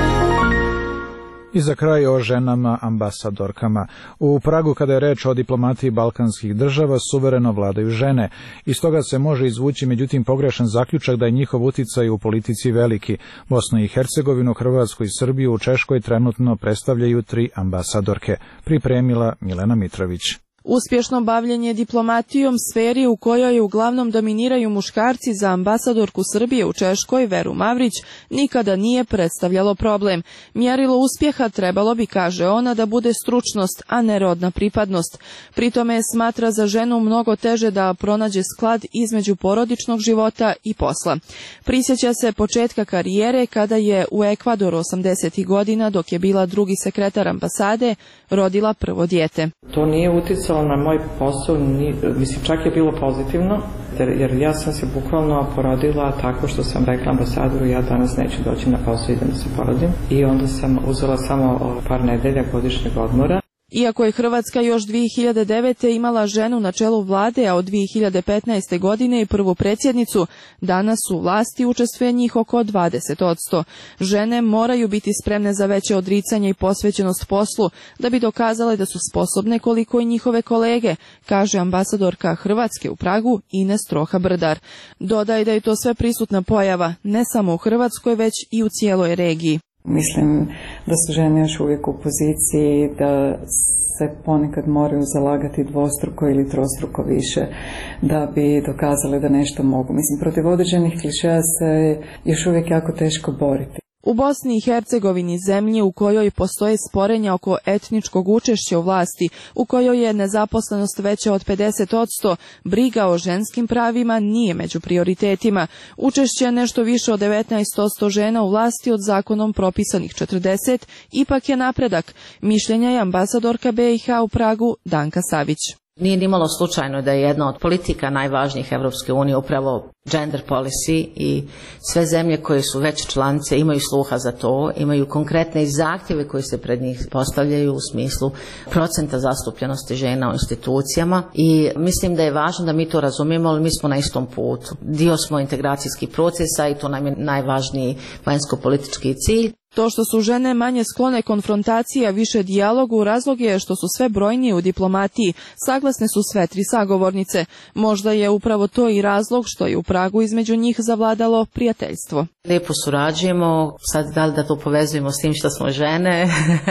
I za kraj o ženama ambasadorkama. U Pragu, kada je reč o diplomatiji balkanskih država, suvereno vladaju žene. Iz toga se može izvući međutim pogrešan zaključak da je njihov uticaj u politici veliki. Bosnu i Hercegovinu, Hrvatsku i Srbiju u Češkoj trenutno predstavljaju tri ambasadorke. Pripremila Milena Mitrović. Uspješno bavljenje diplomatijom sferi u kojoj uglavnom dominiraju muškarci za ambasadorku Srbije u Češkoj, Veru Mavrić, nikada nije predstavljalo problem. Mjerilo uspjeha trebalo bi, kaže ona, da bude stručnost, a ne rodna pripadnost. Pri tome smatra za ženu mnogo teže da pronađe sklad između porodičnog života i posla. Prisjeća se početka karijere kada je u Ekvadoru osamdesetih godina, dok je bila drugi sekretar ambasade, rodila prvo dijete. To nije uticalo na moj posao, ni, mislim čak je bilo pozitivno, jer, jer ja sam se bukvalno porodila tako što sam rekla ambasadoru ja danas neću doći na posao, idem da se porodim, i onda sam uzela samo par nedelja godišnjeg odmora. Iako je Hrvatska još dvije hiljade devete. imala ženu na čelu vlade, a od dvije hiljade petnaeste. godine i prvu predsjednicu, danas u vlasti učestvuje njih oko dvadeset posto. Žene moraju biti spremne za veće odricanje i posvećenost poslu, da bi dokazale da su sposobne koliko i njihove kolege, kaže ambasadorka Hrvatske u Pragu Ines Troha-Brdar. Dodaje da je to sve prisutna pojava, ne samo u Hrvatskoj, već i u cijeloj regiji. Mislim da su žene još uvijek u poziciji da se ponekad moraju zalagati dvostruko ili trostruko više da bi dokazali da nešto mogu. Mislim, protiv određenih klišeja se još uvijek jako teško boriti. U Bosni i Hercegovini, zemlji u kojoj postoje sporenja oko etničkog učešća u vlasti, u kojoj je nezaposlenost veća od pedeset posto, briga o ženskim pravima nije među prioritetima. Učešće nešto više od devetnaest posto žena u vlasti od zakonom propisanih četrdeset ipak je napredak. Mišljenja je ambasadorka B i H u Pragu Danka Savić. Nije nimalo slučajno da je jedna od politika najvažnijih Evropske unije upravo gender policy i sve zemlje koje su već članice imaju sluha za to, imaju konkretne zahtjeve koji se pred njih postavljaju u smislu procenta zastupljenosti žena u institucijama i mislim da je važno da mi to razumijemo, ali mi smo na istom putu. Dio smo integracijskih procesa i to nam je najvažniji vanjsko-politički cilj. To što su žene manje sklone konfrontaciji, a više dijalogu, razlog je što su sve brojnije u diplomatiji, saglasne su sve tri sagovornice. Možda je upravo to i razlog što je u Pragu između njih zavladalo prijateljstvo. Lijepo surađujemo, sad da li da to povezujemo s tim što smo žene,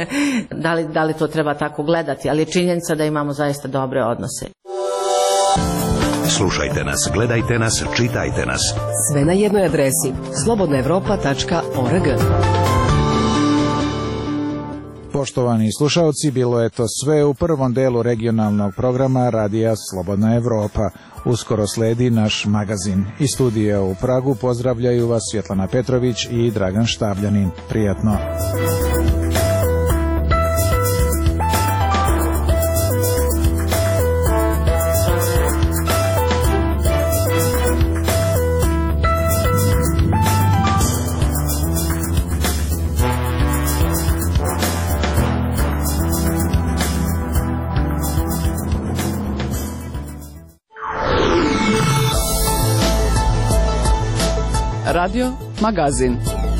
da li, da li to treba tako gledati, ali je činjenica da imamo zaista dobre odnose. Slušajte nas, gledajte nas, čitajte nas. Sve na jednoj adresi slobodna evropa tačka org. Poštovani slušalci, bilo je to sve u prvom delu regionalnog programa Radija Slobodna Evropa. Uskoro sledi naš magazin. Iz studija u Pragu pozdravljaju vas Svetlana Petrović i Dragan Štavljanin. Prijatno. Radio Magazin.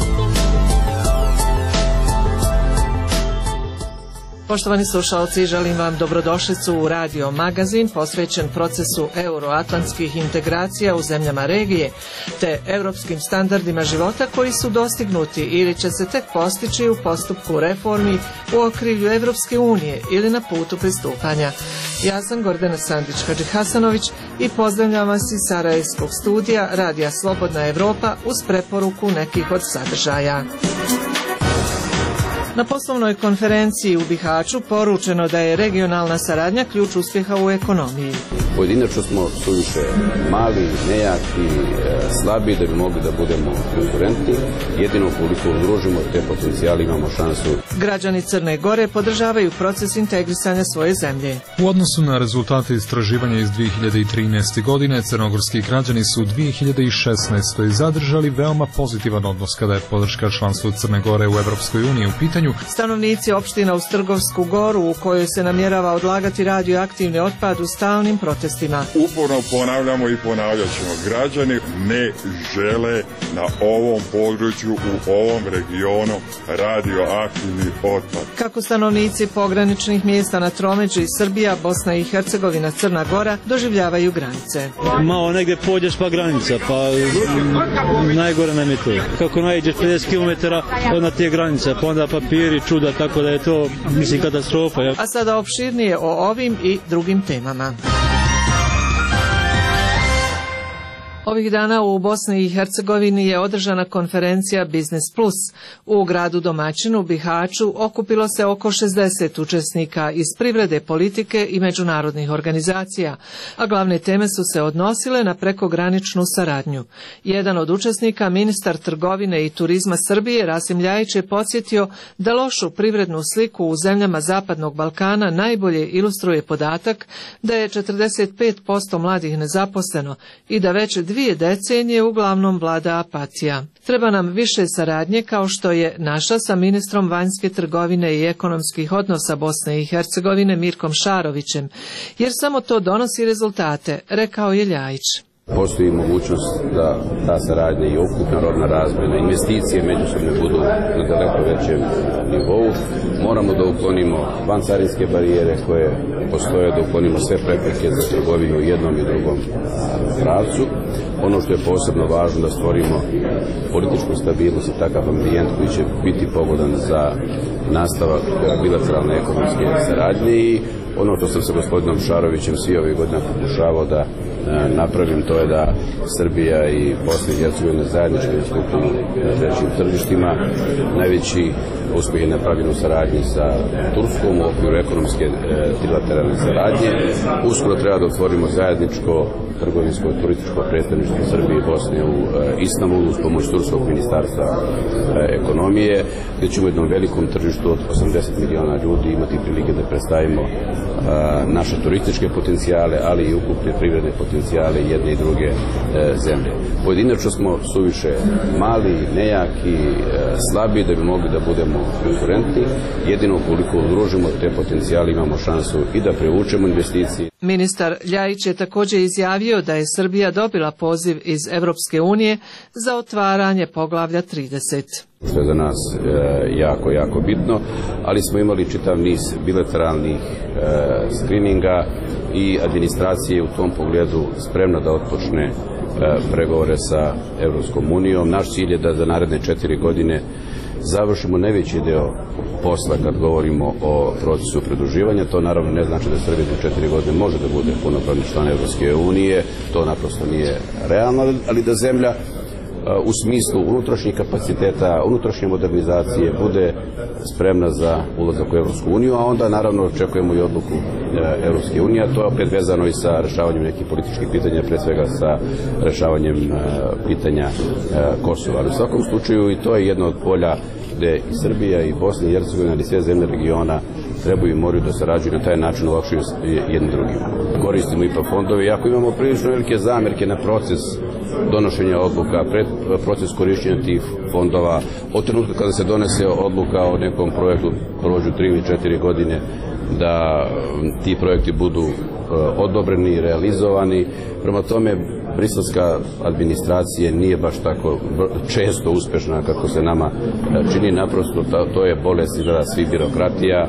Poštovani slušalci, želim vam dobrodošlicu u Radio Magazin posvećen procesu euroatlantskih integracija u zemljama regije te europskim standardima života koji su dostignuti ili će se tek postići u postupku reformi u okrilju Evropske unije ili na putu pristupanja. Ja sam Gordana Sandić-Hadžihasanović i pozdravljam vas iz Sarajevskog studija Radija Slobodna Evropa uz preporuku nekih od sadržaja. Na poslovnoj konferenciji u Bihaću poručeno da je regionalna saradnja ključ uspjeha u ekonomiji. Pojedinačno smo suviše mali, nejaki, slabi da bi mogli da budemo konkurentni. Jedino koliko udružimo te potencijale imamo šansu. Građani Crne Gore podržavaju proces integrisanja svoje zemlje. U odnosu na rezultate istraživanja iz dvije hiljade trinaeste. godine, crnogorski građani su u dvije hiljade šesnaestoj. zadržali veoma pozitivan odnos kada je podrška članstvu Crne Gore u Evropskoj uniji u pitanju. Stanovnici opština uz Trgovsku goru u kojoj se namjerava odlagati radioaktivni otpad u stalnim protestima. Uporno ponavljamo i ponavljat ćemo. Građani ne žele na ovom području, u ovom regionu radioaktivni otpad. Kako stanovnici pograničnih mjesta na tromeđi Srbija, Bosna i Hercegovina, Crna Gora doživljavaju granice. Malo negdje pođeš pa granica, pa najgore nam je to. Kako nađeš pedeset kilometara od te granice, pa onda papiri, čuda, tako da je to, mislim, katastrofa. Ja. A sada opširnije o ovim i drugim temama. Ovih dana u Bosni i Hercegovini je održana konferencija Biznis Plus. U gradu domaćinu Bihaću okupilo se oko šezdeset učesnika iz privrede, politike i međunarodnih organizacija, a glavne teme su se odnosile na prekograničnu saradnju. Jedan od učesnika, ministar trgovine i turizma Srbije, Rasim Ljajić, je podsjetio da lošu privrednu sliku u zemljama Zapadnog Balkana najbolje ilustruje podatak da je četrdeset pet posto mladih nezaposleno i da već dvije decenije uglavnom vlada apatija. Treba nam više saradnje kao što je naša sa ministrom vanjske trgovine i ekonomskih odnosa Bosne i Hercegovine Mirkom Šarovićem, jer samo to donosi rezultate, rekao je Ljajić. Postoji mogućnost da ta saradnja i ukupna rodna razmjena, investicije međusobno budu na daleko većem nivou. Moramo da uklonimo vancarinske barijere koje postoje, da uklonimo sve prepreke za trgovinu u jednom i drugom pravcu. Ono što je posebno važno da stvorimo političku stabilnost i takav ambijent koji će biti pogodan za nastavak bilateralne ekonomske saradnje i ono što sam sa gospodinom Šarovićem svi ovih godina pokušavao da napravim, to je da Srbija i Bosna i Hercegovina zajednički nastupaju na trećim tržištima. Najveći uspjeh je napravljen u saradnji sa Turskom u okviru ekonomske trilateralne saradnje. Uskoro treba da otvorimo zajedničko trgovinsko i turističko predstavništvo Srbije i Bosne u Istanbulu uz pomoć Turskog ministarstva ekonomije, gdje ćemo u jednom velikom tržištu od osamdeset miliona ljudi imati prilike da predstavimo naše turističke potencijale, ali i ukupne privredne potencijale jedne i druge zemlje. Pojedinačno smo suviše mali, nejaki, slabi da bi mogli da budemo konkurentni. Jedino koliko udružimo te potencijale imamo šansu i da privučemo investicije. Ministar Ljajić je također izjavio da je Srbija dobila poziv iz Evropske unije za otvaranje poglavlja trideset. Što je za nas e, jako, jako bitno, ali smo imali čitav niz bilateralnih e, skrininga i administracija je u tom pogledu spremna da otpočne e, pregovore sa Evropskom unijom. Naš cilj je da za naredne četiri godine završimo najveći deo posla kad govorimo o procesu pridruživanja. To naravno ne znači da Srbija za četiri godine može da bude punopravni član Evropske unije, to naprosto nije realno, ali da zemlja u smislu unutrašnjih kapaciteta, unutrašnje modernizacije bude spremna za ulazak u Evropsku uniju, a onda naravno očekujemo i odluku Evropske unije, a to je opet vezano i sa rešavanjem nekih političkih pitanja, pre svega sa rešavanjem pitanja Kosova. Ali u svakom slučaju i to je jedno od polja gde i Srbija i Bosna i Hercegovina i sve zemlje regiona trebaju i moraju da sarađuju na taj način, olakšuju jednim drugim. Koristimo I P A fondove, iako imamo prilično velike zamerke na proces donošenja odluka, proces korišćenja tih fondova, od trenutka kada se donese odluka o nekom projektu, prođu tri ili četiri godine, da ti projekti budu odobreni, realizovani. Prema tome, briselska administracija nije baš tako često uspešna kako se nama čini, naprosto to je bolest izgleda svi birokratija,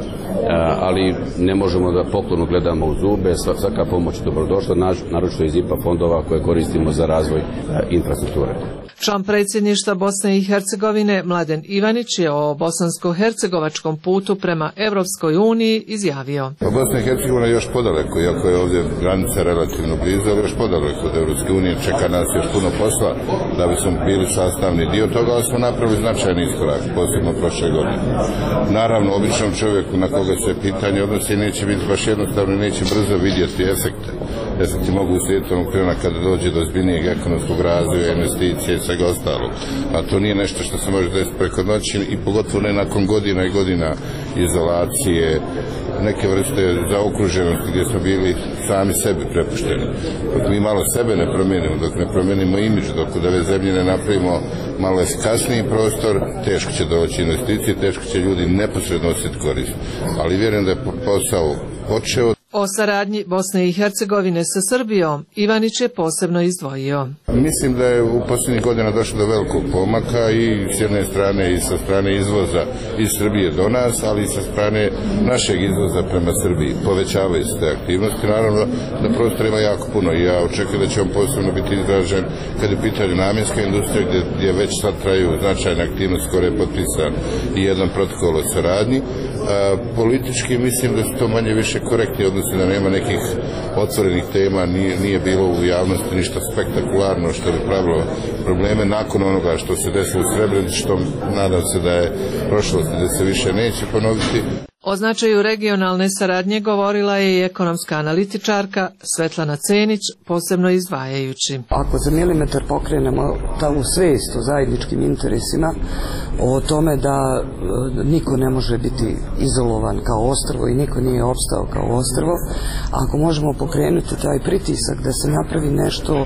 ali ne možemo da poklonu gledamo u zube, svaka pomoć je dobrodošla, naročito iz I P A fondova koje koristimo za razvoj infrastrukture. Član predsjedništva Bosne i Hercegovine Mladen Ivanić je o bosansko-hercegovačkom putu prema Evropskoj uniji izjavio. Bosna i Hercegovina je još podaleko, iako je ovdje granica relativno blizu, ali još podaleko od Evropske unije, čeka nas još puno posla da bi smo bili sastavni dio toga, ali smo napravili značajni iskorak, posebno prošle godine. Naravno, običnom čovjeku na koga se pitanje odnosi neće biti baš jednostavno, neće brzo vidjeti efekte. Efekti mogu uslijediti onog trena kada dođe do zbiljnijeg ekonomskog razvoja, investicije i svega ostalog. A to nije nešto što se može desiti preko noći i pogotovo ne nakon godina i godina izolacije, neke vrste zaokruženosti gdje smo bili sami sebi prepušteni. Dok mi malo sebe ne promijenimo, dok ne promijenimo imidž, dok od ove zemlje ne napravimo malo efikasniji prostor, teško će doći investicije, teško će ljudi neposredno osjetiti korist. Ali vjerujem da je posao počeo. O saradnji Bosne i Hercegovine sa Srbijom Ivanić je posebno izdvojio. Mislim da je u posljednjih godina došlo do velikog pomaka i s jedne strane i sa strane izvoza iz Srbije do nas, ali i sa strane našeg izvoza prema Srbiji. Povećavaju se te aktivnosti. Naravno da prostor ima jako puno i ja očekujem da će on posebno biti izražen kad je u pitanju namjenska industrija gdje, gdje već sad traju značajne aktivnosti, skoro je potpisan i jedan protokol o saradnji. A, politički mislim da su to manje više korektni odnosi, da nema nekih otvorenih tema, nije, nije bilo u javnosti ništa spektakularno što bi pravilo probleme nakon onoga što se desilo u Srebrenici, što nadam se da je prošlost da se više neće ponoviti. O značaju regionalne saradnje govorila je i ekonomska analitičarka Svetlana Cenić, posebno izdvajajući. Ako za milimetar pokrenemo tu svijest o zajedničkim interesima, o tome da niko ne može biti izolovan kao ostrvo i niko nije opstao kao ostrvo, ako možemo pokrenuti taj pritisak da se napravi nešto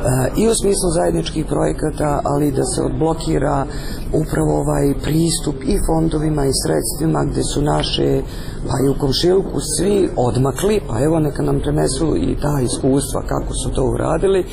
i u smislu zajedničkih projekata, ali da se odblokira upravo ovaj pristup i fondovima i sredstvima gdje su naše pa i u komšiluku svi odmakli, pa evo neka nam prenesu i ta iskustva kako su to uradili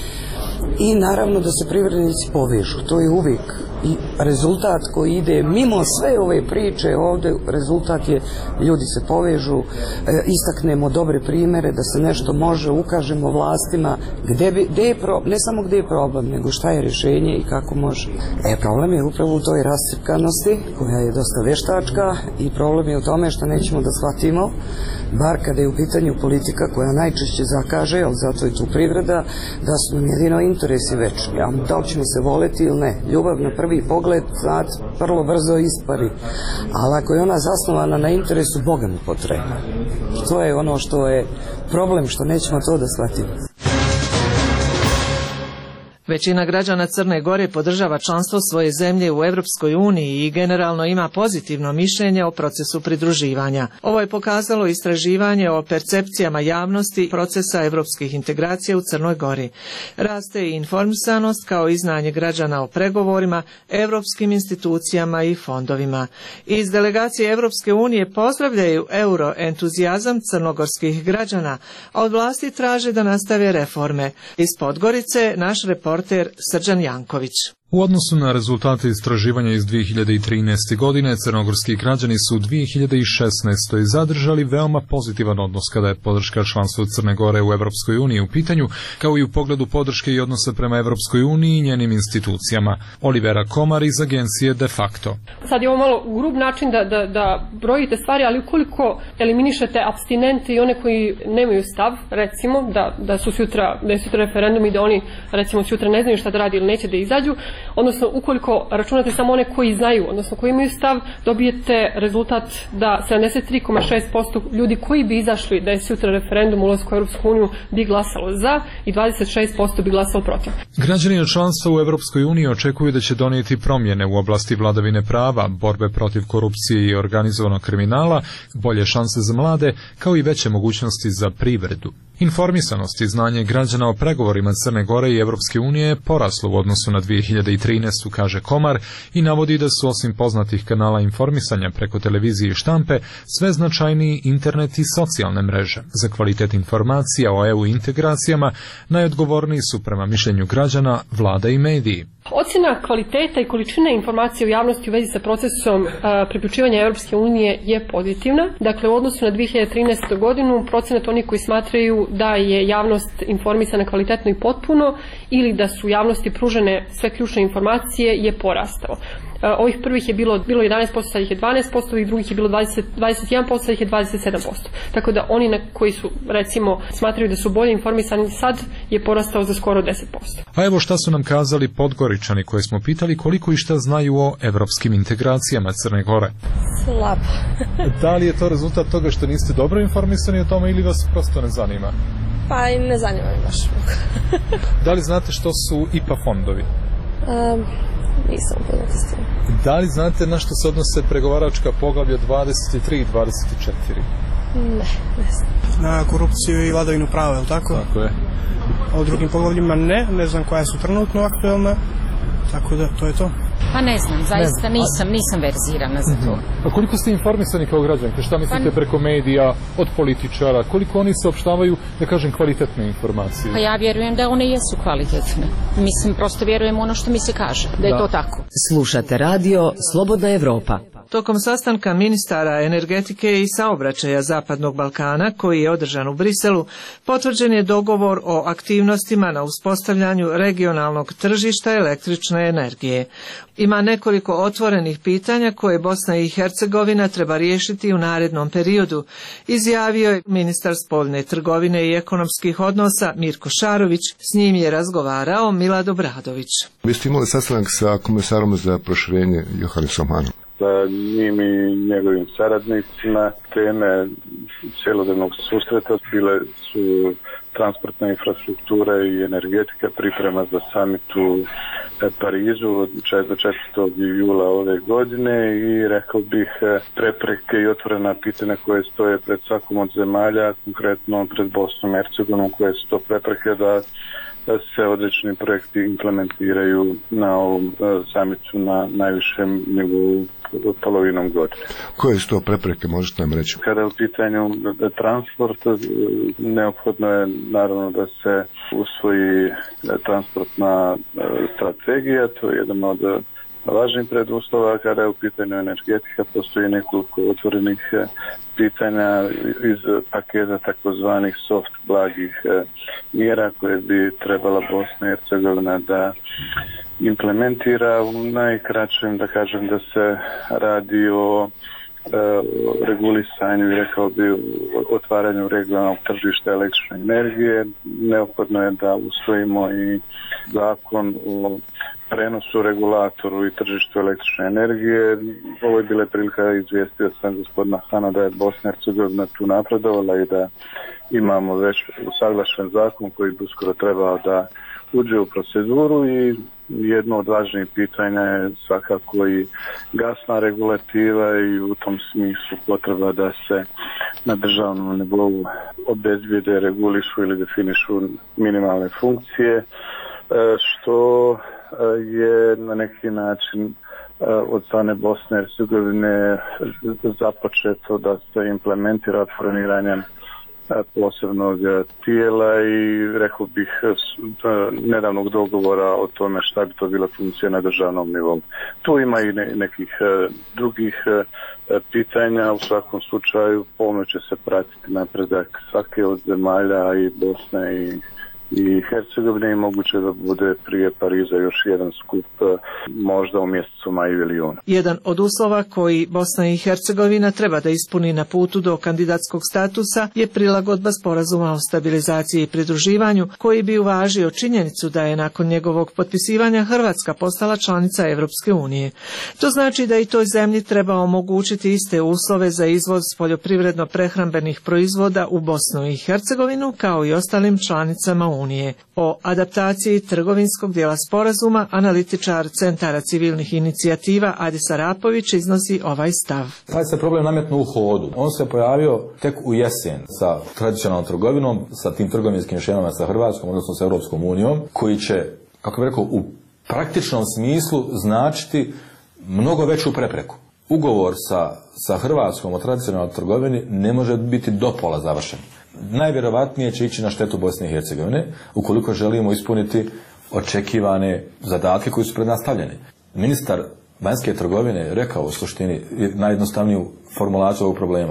i naravno da se privrednici povežu, to je uvijek i rezultat koji ide mimo sve ove priče ovdje, rezultat je ljudi se povežu, e, istaknemo dobre primere da se nešto može, ukažemo vlastima gde, bi, gde je pro, ne samo gde je problem, nego šta je rješenje i kako može. E, problem je upravo u toj rascjepkanosti koja je dosta veštačka i problem je u tome što nećemo da shvatimo, bar kada je u pitanju politika koja najčešće zakaže, ali zato je tu privreda, da su nam jedino interesi večni. A da li ćemo se voleti ili ne? Ljubav na prvi pogled, sad, vrlo brzo ispari. Ali ako je ona zasnovana na interesu, Boga mi potreba. To je ono što je problem, što nećemo to da shvatimo. Većina građana Crne Gore podržava članstvo svoje zemlje u Evropskoj uniji i generalno ima pozitivno mišljenje o procesu pridruživanja. Ovo je pokazalo istraživanje o percepcijama javnosti procesa evropskih integracija u Crnoj Gori. Raste i informisanost kao i znanje građana o pregovorima, evropskim institucijama i fondovima. Iz delegacije Evropske unije pozdravljaju euroentuzijazam crnogorskih građana, a od vlasti traže da nastave reforme. Iz Podgorice naš reporter Srđan Janković. U odnosu na rezultate istraživanja iz dvije hiljade trinaeste. godine, crnogorski građani su u dvije hiljade šesnaestoj. zadržali veoma pozitivan odnos kada je podrška članstva Crne Gore u Evropskoj uniji u pitanju, kao i u pogledu podrške i odnosa prema Evropskoj uniji i njenim institucijama. Olivera Komar iz agencije De Facto. Sad je ovo malo grub način da, da, da brojite stvari, ali ukoliko eliminišete apstinente i one koji nemaju stav, recimo, da, da su sutra, da je sutra referendum i da oni, recimo, sutra ne znaju šta da radi ili neće da izađu, odnosno ukoliko računate samo one koji znaju, odnosno koji imaju stav, dobijete rezultat da sedamdeset tri zarez šest posto ljudi koji bi izašli da je sutra referendum ulasku u Europsku uniju bi glasalo za i dvadeset šest posto bi glasalo protiv. Građani članstva u Europskoj uniji očekuju da će donijeti promjene u oblasti vladavine prava, borbe protiv korupcije i organizovanog kriminala, bolje šanse za mlade, kao i veće mogućnosti za privredu. Informisanost i znanje građana o pregovorima Crne Gore i Europske unije je poraslo u odnosu na dvije hiljade trinaestu, kaže Komar, i navodi da su osim poznatih kanala informisanja preko televizije i štampe, sve značajniji internet i socijalne mreže. Za kvalitet informacija o E U integracijama najodgovorniji su prema mišljenju građana vlada i mediji. Ocjena kvaliteta i količine informacije u javnosti u vezi sa procesom a, priključivanja Europske unije je pozitivna. Dakle, u odnosu na dvije hiljade trinaestu. godinu procenat onih koji smatraju da je javnost informisana kvalitetno i potpuno ili da su javnosti pružene sve ključne informacije je porastao. Ovih prvih je bilo, bilo jedanaest posto, sad ih je dvanaest posto, ovih drugih je bilo dvadeset, dvadeset jedan posto, sad ih je dvadeset sedam posto. Tako da oni na koji su, recimo, smatraju da su bolje informisani sad je porastao za skoro deset posto. A evo šta su nam kazali Podgoričani koje smo pitali koliko i šta znaju o evropskim integracijama Crne Gore. Slabo. Da li je to rezultat toga što niste dobro informisani o tome ili vas prosto ne zanima? Pa i ne zanima mi baš. Da li znate što su I P A fondovi? Um, nisam upoznata s tim. Da li znate na što se odnose pregovaračka poglavlja dvadeset tri i dvadeset četiri? Ne, ne znam. Na korupciju i vladavinu prava, je li tako? Tako je. O drugim poglavljima ne, ne znam koja su trenutno aktualna, tako da to je to. Pa ne znam, zaista nisam, nisam verzirana za to. A koliko ste informisani kao građanke? Šta mislite preko medija, od političara? Koliko oni saopštavaju, da kažem, kvalitetne informacije? Pa ja vjerujem da one jesu kvalitetne. Mislim, prosto vjerujem ono što mi se kaže, da je da. to tako. Slušate radio Slobodna Evropa. Tokom sastanka ministara energetike i saobraćaja Zapadnog Balkana, koji je održan u Briselu, potvrđen je dogovor o aktivnostima na uspostavljanju regionalnog tržišta električne energije. Ima nekoliko otvorenih pitanja koje Bosna i Hercegovina treba riješiti u narednom periodu, izjavio je ministar spoljne trgovine i ekonomskih odnosa Mirko Šarović. S njim je razgovarao Milad Obradović. Vi ste imali sastanak sa komesarom za proširenje Johannesom Hanom. Sa njim i njegovim saradnicima teme cjelodnevnog susreta bile su transportna infrastruktura i energetika, priprema za summit u Parizu od četvrtog jula ove godine i rekao bih prepreke i otvorena pitanja koje stoje pred svakom od zemalja, konkretno pred Bosnom i Hercegovinom, koje su to prepreke da da se određeni projekti implementiraju na ovom samitu na najvišem nivou polovinom godine. Koje su to prepreke, možete nam reći? Kada je u pitanju transport, neophodno je naravno da se usvoji transportna strategija, to je jedan od važnih preduslova. Kada je u pitanju energetika, postoji nekoliko otvorenih pitanja iz paketa takozvanih soft blagih mjera koje bi trebala Bosna i Hercegovina da implementira. U najkraćem da kažem da se radi o regulisanju i rekao bi otvaranju regionalnog tržišta električne energije. Neophodno je da usvojimo i zakon o prenosu regulatoru i tržištu električne energije. Ovo je bila prilika, izvijestio sam gospodina Hana da je Bosna i Hercegovina tu napredovala i da imamo već usaglašen zakon koji bi uskoro trebao da uđe u proceduru i jedno od važnijih pitanja je svakako i gasna regulativa i u tom smislu potreba da se na državnom nivou obezbijede, regulišu ili definišu minimalne funkcije, što je na neki način od strane Bosne i Hercegovine započeto da se implementira formiranjem posebnog tijela i rekao bih nedavnog dogovora o tome šta bi to bila funkcija na državnom nivou. Tu ima i nekih drugih pitanja, u svakom slučaju pomno će se pratiti napredak svake od zemalja i Bosne i i Hercegovine i moguće da bude prije Pariza još jedan skup možda u mjesecu maju ili junu. Jedan od uslova koji Bosna i Hercegovina treba da ispuni na putu do kandidatskog statusa je prilagodba sporazuma o stabilizaciji i pridruživanju, koji bi uvažio činjenicu da je nakon njegovog potpisivanja Hrvatska postala članica Evropske unije. To znači da i toj zemlji treba omogućiti iste uslove za izvoz poljoprivredno-prehrambenih proizvoda u Bosnu i Hercegovinu kao i ostalim članicama Unije. O adaptaciji trgovinskog dijela sporazuma analitičar Centara civilnih inicijativa Adis Arapović iznosi ovaj stav. Taj se problem nametnuo u hodu. On se pojavio tek u jesen sa tradicionalnom trgovinom, sa tim trgovinskim šemama sa Hrvatskom, odnosno sa Europskom unijom, koji će, kako bih rekao, u praktičnom smislu značiti mnogo veću prepreku. Ugovor sa, sa Hrvatskom o tradicionalnoj trgovini ne može biti do pola završen. Najvjerovatnije će ići na štetu Bosne i Hercegovine ukoliko želimo ispuniti očekivane zadatke koji su pred nas stavljeni. Ministar vanjske trgovine je rekao u suštini najjednostavniju formulaciju ovog problema.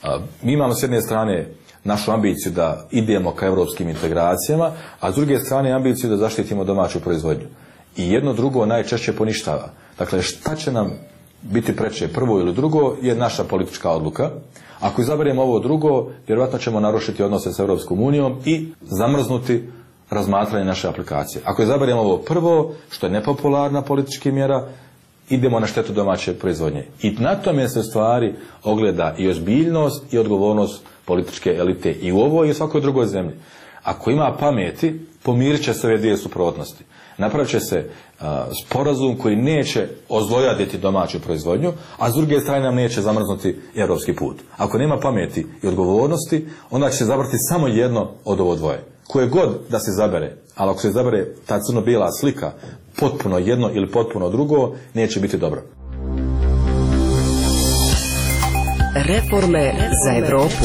Mi imamo s jedne strane našu ambiciju da idemo ka europskim integracijama, a s druge strane ambiciju da zaštitimo domaću proizvodnju. I jedno drugo najčešće poništava. Dakle, šta će nam biti preče, prvo ili drugo, je naša politička odluka. Ako izaberemo ovo drugo, vjerojatno ćemo narušiti odnose s Europskom unijom i zamrznuti razmatranje naše aplikacije. Ako izaberemo ovo prvo, što je nepopularna politička mjera, idemo na štetu domaće proizvodnje. I na tome se stvari ogleda i ozbiljnost i odgovornost političke elite i u ovoj i u svakoj drugoj zemlji. Ako ima pameti, pomirit će se ove dvije suprotnosti. Napravit će se uh, sporazum koji neće ozlojaditi domaću proizvodnju, a s druge strane nam neće zamrznuti europski put. Ako nema pameti i odgovornosti, onda će se zabrati samo jedno od ovo dvoje. Koje god da se zabere, ali ako se zabere ta crno-bijela slika, potpuno jedno ili potpuno drugo, neće biti dobro. Reforme za Evropu.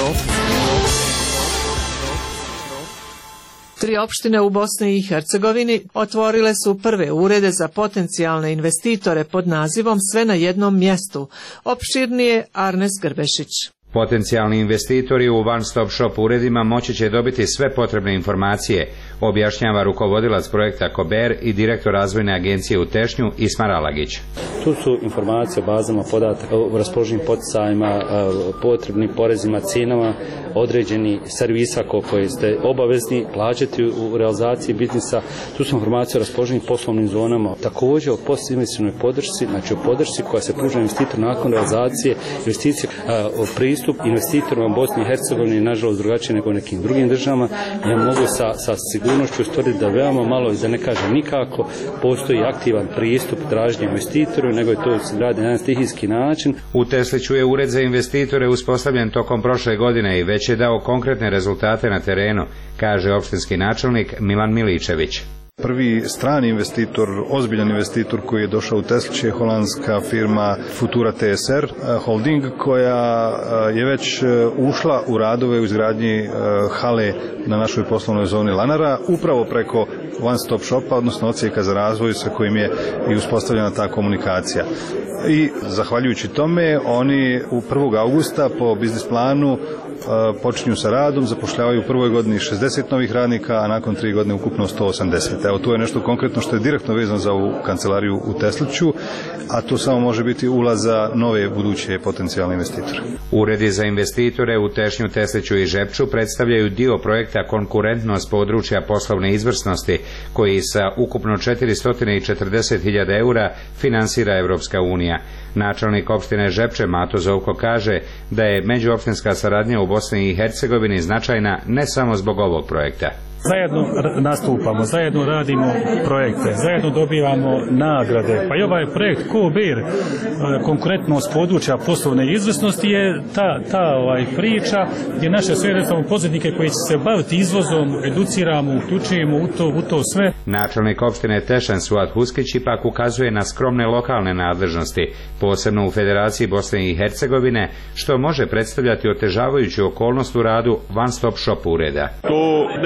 Tri opštine u Bosni i Hercegovini otvorile su prve urede za potencijalne investitore pod nazivom Sve na jednom mjestu. Opširnije Arnes Grbešić. Potencijalni investitori u One Stop Shop uredima moći će dobiti sve potrebne informacije, objašnjava rukovodilac projekta Kober i direktor razvojne agencije u Tešnju Ismar Alagić. Tu su informacije o bazama podataka, o raspoloživim poticajima, potrebnim porezima, cijenama, određeni servisa koje ste obavezni plaćati u realizaciji biznisa. Tu su informacije o raspoloživim poslovnim zonama, također o postinvesticionoj podršci, znači o podršci koja se pruža investitoru nakon realizacije investicije, o pristup investitorima u Bosni i Hercegovini, nažalost drugačije nego u nekim drugim državama. Ja mogu sa, sa sigurnošću ustvrditi da veoma malo, i da ne kažem nikako, postoji aktivan pristup tražnje investitoru, nego je to se radi na jedan stihijski način. U Tesliću je ured za investitore uspostavljen tokom prošle godine i već je dao konkretne rezultate na terenu, kaže opštinski načelnik Milan Miličević. Prvi strani investitor, ozbiljan investitor koji je došao u Teslić je holandska firma Futura T S R Holding, koja je već ušla u radove u izgradnji hale na našoj poslovnoj zoni Lanara, upravo preko One Stop Shopa, odnosno odsjeka za razvoj sa kojim je i uspostavljena ta komunikacija. I zahvaljujući tome oni u prvog augusta po biznis planu počinju sa radom, zapošljavaju u prvoj godini šezdeset novih radnika, a nakon tri godine ukupno sto osamdeset. Evo, to je nešto konkretno što je direktno vezano za ovu kancelariju u Tesliću, a to samo može biti ulaz za nove buduće potencijalne investitore. Uredi za investitore u Tešnju, Tesliću i Žepču predstavljaju dio projekta Konkurentnost područja poslovne izvrsnosti, koji sa ukupno četiristo četrdeset hiljada eura finansira Evropska unija. Načelnik opštine Žepče Mato Zovko kaže da je međuopštinska saradnja u Bosni i Hercegovini značajna ne samo zbog ovog projekta. Zajedno nastupamo, zajedno radimo projekte, zajedno dobivamo nagrade. Pa i ovaj projekt Kober, konkurentnost područja poslovne izvrsnosti, je ta, ta ovaj, priča gdje naše sve jednostavno poduzetnike koji će se baviti izvozom, educiramo, uključujemo u to, u to sve. Načelnik opštine Tešan Suat Huskić ipak ukazuje na skromne lokalne nadležnosti, posebno u Federaciji Bosne i Hercegovine, što može predstavljati otežavajuću okolnost u radu One Stop Shop ureda. To neće biti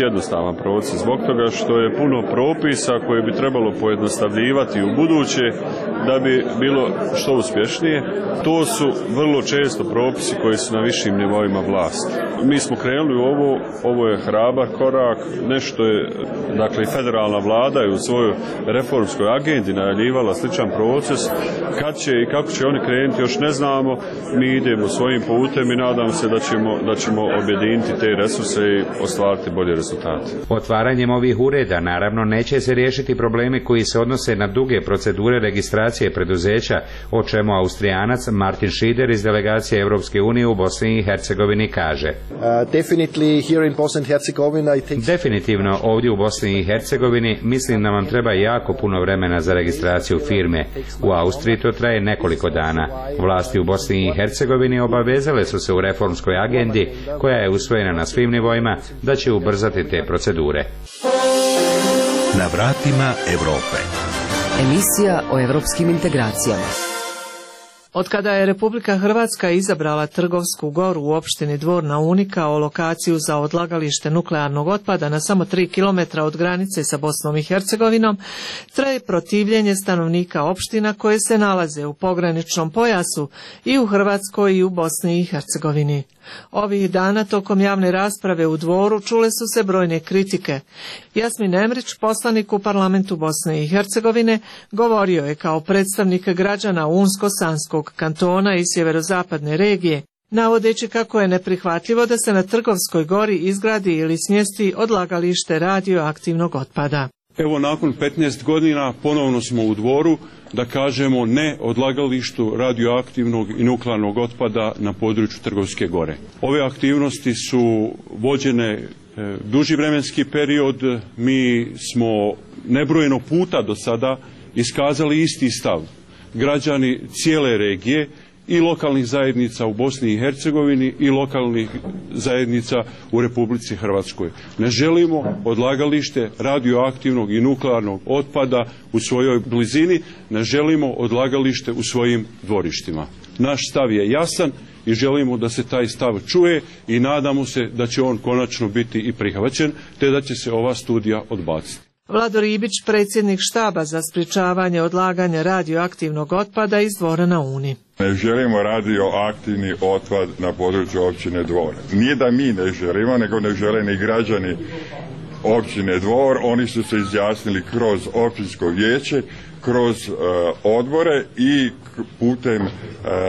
jednostavan proces zbog toga što je puno propisa koje bi trebalo pojednostavljivati u buduće da bi bilo što uspješnije. To su vrlo često propisi koji su na višim nivoima vlasti. Mi smo krenuli u ovo, ovo je hrabar korak, nešto je, dakle i federalna vlada je u svojoj reformskoj agendi najavljivala sličan proces. Kad će i kako će oni krenuti još ne znamo, mi idemo svojim putem i nadam se da ćemo, da ćemo objediniti te resurse i ostvariti bolje rezultate. Otvaranjem ovih ureda naravno neće se riješiti problemi koji se odnose na duge procedure registracije preduzeća, o čemu Austrijanac Martin Schieder iz delegacije Europske unije u Bosni i Hercegovini kaže. Definitivno ovdje u Bosni i Hercegovini mislim da vam treba jako puno vremena za registraciju firme. U Austriji to traje nekoliko dana. Vlasti u Bosni i Hercegovini obavezale su se u reformskoj agendi, koja je usvojena na svim nivoima, da će ubrzati te procedure. Na vratima Europe. Emisija o evropskim integracijama. Od kada je Republika Hrvatska izabrala Trgovsku goru u opštini Dvor na Uni kao lokaciju za odlagalište nuklearnog otpada na samo tri kilometra od granice sa Bosnom i Hercegovinom, traje protivljenje stanovnika opština koje se nalaze u pograničnom pojasu i u Hrvatskoj i u Bosni i Hercegovini. Ovih dana tokom javne rasprave u Dvoru čule su se brojne kritike. Jasmin Emrić, poslanik u parlamentu Bosne i Hercegovine, govorio je kao predstavnik građana Unsko-Sanskog kantona i sjeverozapadne regije, navodeći kako je neprihvatljivo da se na Trgovskoj gori izgradi ili smjesti odlagalište radioaktivnog otpada. Evo, nakon petnaest godina ponovno smo u Dvoru da kažemo ne odlagalištu radioaktivnog i nuklearnog otpada na području Trgovske gore. Ove aktivnosti su vođene e, duži vremenski period. Mi smo nebrojeno puta do sada iskazali isti stav. Građani cijele regije i lokalnih zajednica u Bosni i Hercegovini i lokalnih zajednica u Republici Hrvatskoj. Ne želimo odlagalište radioaktivnog i nuklearnog otpada u svojoj blizini, ne želimo odlagalište u svojim dvorištima. Naš stav je jasan i želimo da se taj stav čuje i nadamo se da će on konačno biti i prihvaćen, te da će se ova studija odbaciti. Vlado Ribić, predsjednik štaba za sprječavanje odlaganja radioaktivnog otpada iz Dvora na Uni. Ne želimo radioaktivni otpad na području općine Dvor. Nije da mi ne želimo, nego ne žele ni građani općine Dvor. Oni su se izjasnili kroz općinsko vijeće, kroz uh, odbore i putem uh,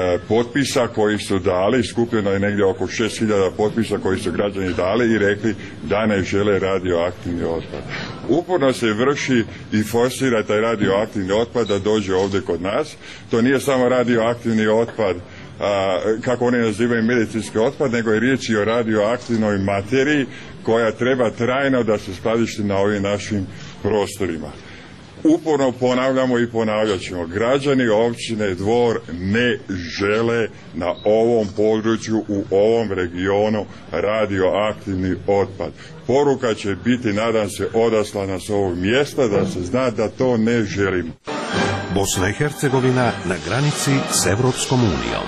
potpisa koji su dali. Skupljeno je negdje oko šest hiljada potpisa koji su građani dali i rekli da ne žele radioaktivni otpad. Uporno se vrši i forsira taj radioaktivni otpad da dođe ovdje kod nas. To nije samo radioaktivni otpad, a, kako oni nazivaju medicinski otpad, nego je riječ i o radioaktivnoj materiji koja treba trajno da se skladišti na ovim našim prostorima. Uporno ponavljamo i ponavljat ćemo. Građani općine Dvor ne žele na ovom području, u ovom regionu radioaktivni otpad. Poruka će biti, nadam se, odaslana s ovog mjesta da se zna da to ne želimo. Bosna i Hercegovina na granici s Evropskom unijom.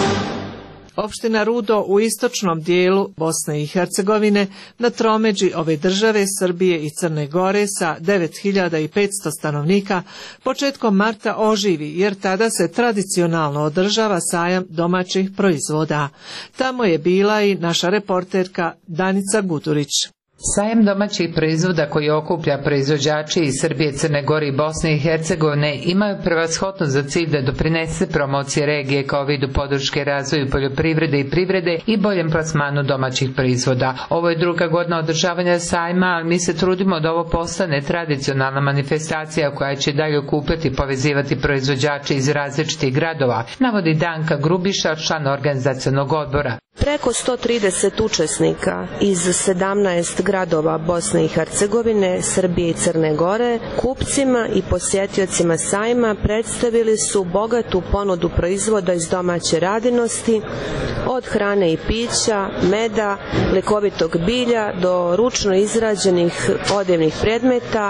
Opština Rudo u istočnom dijelu Bosne i Hercegovine na tromeđi ove države Srbije i Crne Gore sa devet hiljada petsto stanovnika početkom marta oživi, jer tada se tradicionalno održava sajam domaćih proizvoda. Tamo je bila i naša reporterka Danica Gudurić. Sajam domaćih proizvoda koji okuplja proizvođače iz Srbije, Crne Gore i Bosne i Hercegovine imaju prevashodno za cilj da doprinese promociji regije kao vidu podrške razvoju poljoprivrede i privrede i boljem plasmanu domaćih proizvoda. Ovo je druga godina održavanja sajma, ali mi se trudimo da ovo postane tradicionalna manifestacija koja će dalje okupljati i povezivati proizvođače iz različitih gradova, navodi Danka Grubiša, član organizacionog odbora. Preko sto trideset učesnika iz sedamnaest gradova Bosne i Hercegovine, Srbije i Crne Gore, kupcima i posjetiocima sajma predstavili su bogatu ponudu proizvoda iz domaće radinosti, od hrane i pića, meda, lekovitog bilja do ručno izrađenih odevnih predmeta,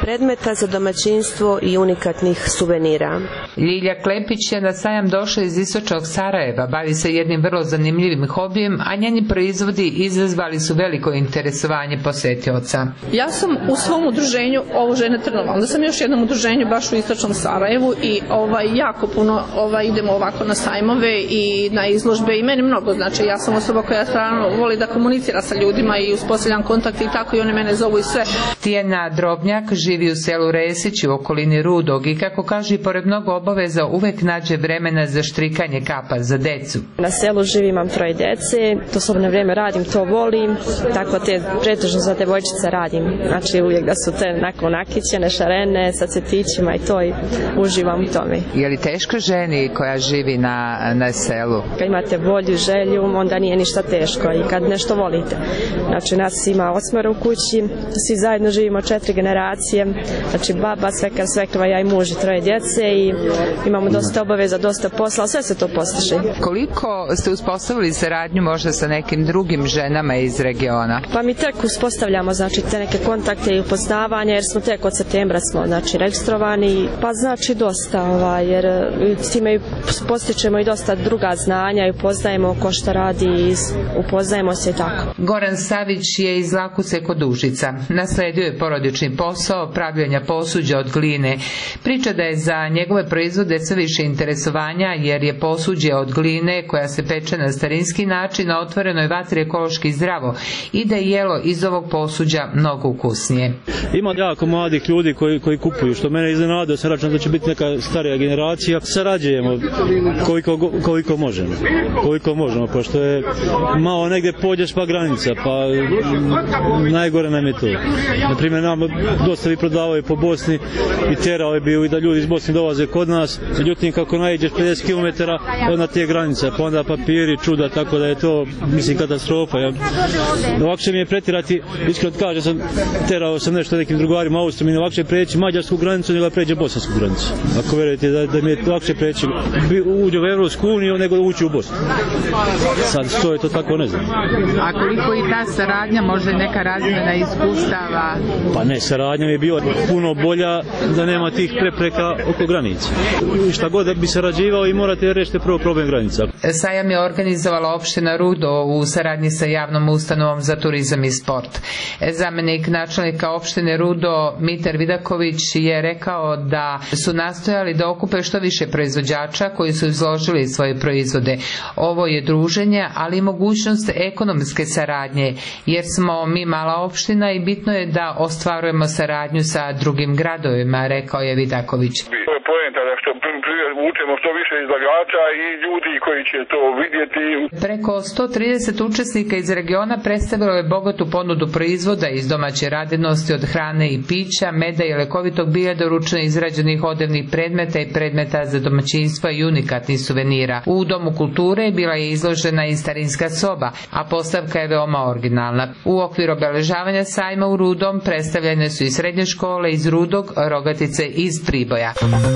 predmeta za domaćinstvo i unikatnih suvenira. Ljilja Klepić je na sajam došla iz istočnog Sarajeva, bavi se jednim vrlo zanimljivim hobijem, a njeni proizvodi izazvali su veliko interesovanje posetioca. Ja sam u svom udruženju ovo Žene Trnova, onda sam još jednom udruženju baš u istočnom Sarajevu i ovaj, jako puno ovaj, idemo ovako na sajmove i na izložbe i meni mnogo znači. Ja sam osoba koja stvarno voli da komunicira sa ljudima i uspostavljam kontakte i tako i oni mene zovu i sve. Tijana Drobnjak živi u selu Resić u okolini Rudog i kako kaže i pored mnogo obaveza uvek nađe vremena za štrikanje kapa za decu. Na selu živim, imam troje dece, to slobodno vrijeme radim, to volim, tako te pretežno za devojčice radim. Znači uvijek da su te nakon nakićene, šarene sa cvjetićima i to i uživam u tome. Je li teško ženi koja živi na, na selu? Kad imate volju, želju, onda nije ništa teško i kad nešto volite. Znači nas ima osmero u kući, svi zajedno živimo četiri generacije, znači baba, svekar, svekrva, ja i muž i troje djece i imamo dosta obaveza, dosta posla, ali sve se to postiže. Koliko ste uspostavili saradnju možda sa nekim drugim ženama iz regiona? Pa mi tek uspostavljamo znači te neke kontakte i upoznavanja jer smo tek od septembra smo znači registrovani, pa znači dosta ovaj, jer s time postičemo i dosta druga znanja i upoznajemo ko šta radi i upoznajemo se i tako. Goran Savić je iz Lakuse kod Užica. Nasledio je porodični posao pravljenja posuđa od gline. Priča da je za njegove proizvode sve više interesovanja jer je posuđe od gline koja se peče na starinski način na otvorenoj vatri ekološki zdravo i da je jelo iz ovog posuđa mnogo ukusnije. Ima jako mladih ljudi koji, koji kupuju, što mene iznenadilo, se računam da će biti neka starija generacija. Sarađujemo koliko, koliko možemo, koliko možemo, pošto je malo negdje pođeš pa granica, pa najgore nam je to. Naprimjer, nam dosta vi prodavaju po Bosni i terao je bio i da ljudi iz Bosne dolaze kod nas, međutim kako nađeš pedeset kilometara od te granice, pa onda papiri, čuda, tako da je to, mislim, katastrofa. Ja, lakše mi je pretirati, iskreno kaže sam, terao sam nešto nekim drugarima u Austriji, mi je lakše preći mađarsku granicu nego pređe bosansku granicu. Ako verujete da, da mi je lakše preći uđe u Evropsku uniju nego ući u Bosnu. Sad što je to tako, ne znam. A koliko i ta saradnja, može neka razmjena iskustava? Pa ne, saradnja je bila puno bolja da nema tih prepreka oko granice. Šta god da bi sarađivao i morate rešiti prvo problem granica. Sajam je organizovala opština Rudo u saradnji sa javnom ustanovom za turizam i sport. Zamenik načelnika opštine Rudo Mitar Vidaković je rekao da su nastojali da okupe što više proizvođača koji su izložili svoje proizvode. Ovo je druženje, ali i mogućnost ekonomske saradnje, jer smo mi mala opština i bitno je da ostvarujemo saradnju sa drugim gradovima, rekao je Vidaković. Poenta da što vučemo što više izlagača i ljudi koji će to vidjeti. Preko sto trideset učesnika iz regiona predstavilo je bogatu ponudu proizvoda iz domaće radinosti od hrane i pića, meda i lekovitog bilja do ručno izrađenih odevnih predmeta i predmeta za domaćinstva i unikatnih suvenira. U Domu kulture bila je izložena i starinska soba, a postavka je veoma originalna. U okviru obeležavanja sajma u Rudom predstavljene su i srednje škole iz Rudog, Rogatice i iz Priboja.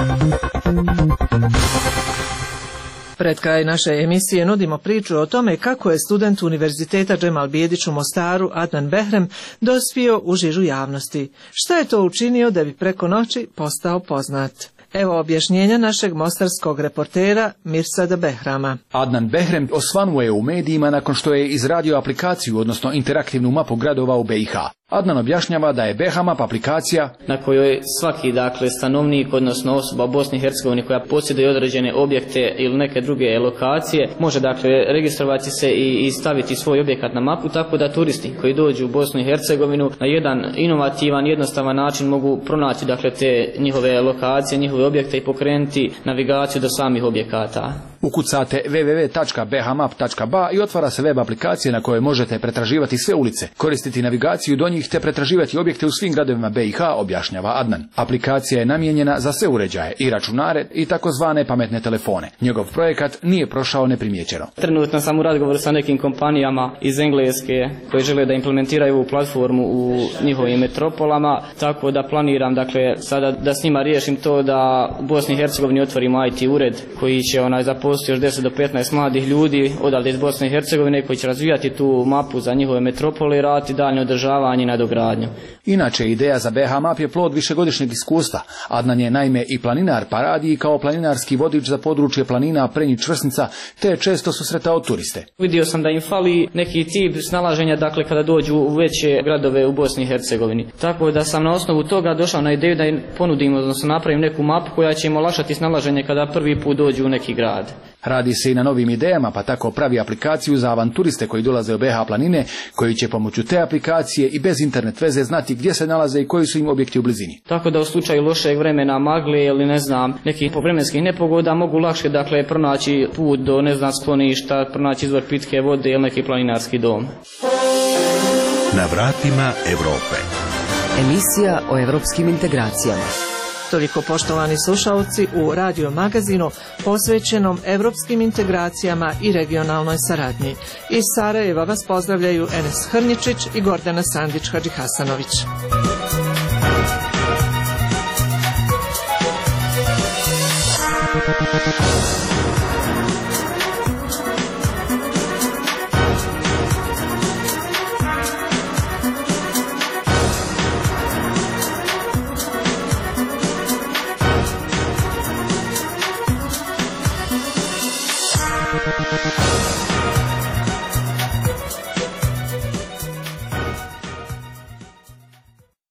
Pred kraj naše emisije nudimo priču o tome kako je student Univerziteta Džemal Bijedić u Mostaru Adnan Behrem dospio u žižu javnosti. Šta je to učinio da bi preko noći postao poznat? Evo objašnjenja našeg mostarskog reportera Mirsada Behrama. Adnan Behrem osvanuo je u medijima nakon što je izradio aplikaciju, odnosno interaktivnu mapu gradova u B i H. Adnan objašnjava da je B H Map aplikacija na kojoj svaki dakle stanovnik, odnosno osoba u Bosni i Hercegovini koja posjeduje određene objekte ili neke druge lokacije, može dakle registrovati se i, i staviti svoj objekat na mapu, tako da turisti koji dođu u Bosnu i Hercegovinu na jedan inovativan, jednostavan način mogu pronaći dakle te njihove lokacije, njihove objekte i pokrenuti navigaciju do samih objekata. Ukucate w w w tačka b h map tačka b a i otvara se web aplikacija na kojoj možete pretraživati sve ulice, koristiti navigaciju do njih te pretraživati objekte u svim gradovima B i H, objašnjava Adnan. Aplikacija je namijenjena za sve uređaje, i računare i takozvane pametne telefone. Njegov projekat nije prošao neprimjećeno. Trenutno sam u razgovoru sa nekim kompanijama iz Engleske koji žele da implementiraju ovu platformu u njihovim metropolama, tako da planiram dakle sada da s njima riješim to da u Bosni i Hercegovini otvorimo I T ured koji će onaj zaposliti postoji još deset do petnaest mladih ljudi odavde iz Bosne i Hercegovine koji će razvijati tu mapu za njihove metropole i raditi daljnje održavanje i nadogradnju. Inače, ideja za B H map je plod višegodišnjeg iskustva. Adnan je naime i planinar, pa radi i kao planinarski vodič za područje planina Prenjić Čvrsnica, te često susretao turiste. Vidio sam da im fali neki tip snalaženja, dakle kada dođu u veće gradove u Bosni i Hercegovini. Tako da sam na osnovu toga došao na ideju da im ponudim, odnosno napravim neku mapu koja će im olakšati snalaženje kada prvi put dođu u neki grad. Radi se i na novim idejama, pa tako pravi aplikaciju za avanturiste koji dolaze u B H planine, koji će pomoću te aplikacije i bez internet veze znati gdje se nalaze i koji su im objekti u blizini. Tako da u slučaju lošeg vremena, magle ili ne znam, nekih vremenskih nepogoda mogu lakše dakle pronaći put do ne znam skloništa, pronaći izvor pitke vode ili neki planinarski dom. Na vratima Evrope. Emisija o evropskim integracijama. Toliko, poštovani slušalci, u radio magazinu posvećenom evropskim integracijama i regionalnoj saradnji. Iz Sarajeva vas pozdravljaju Enes Hrničić i Gordana Sandić-Hadžihasanović.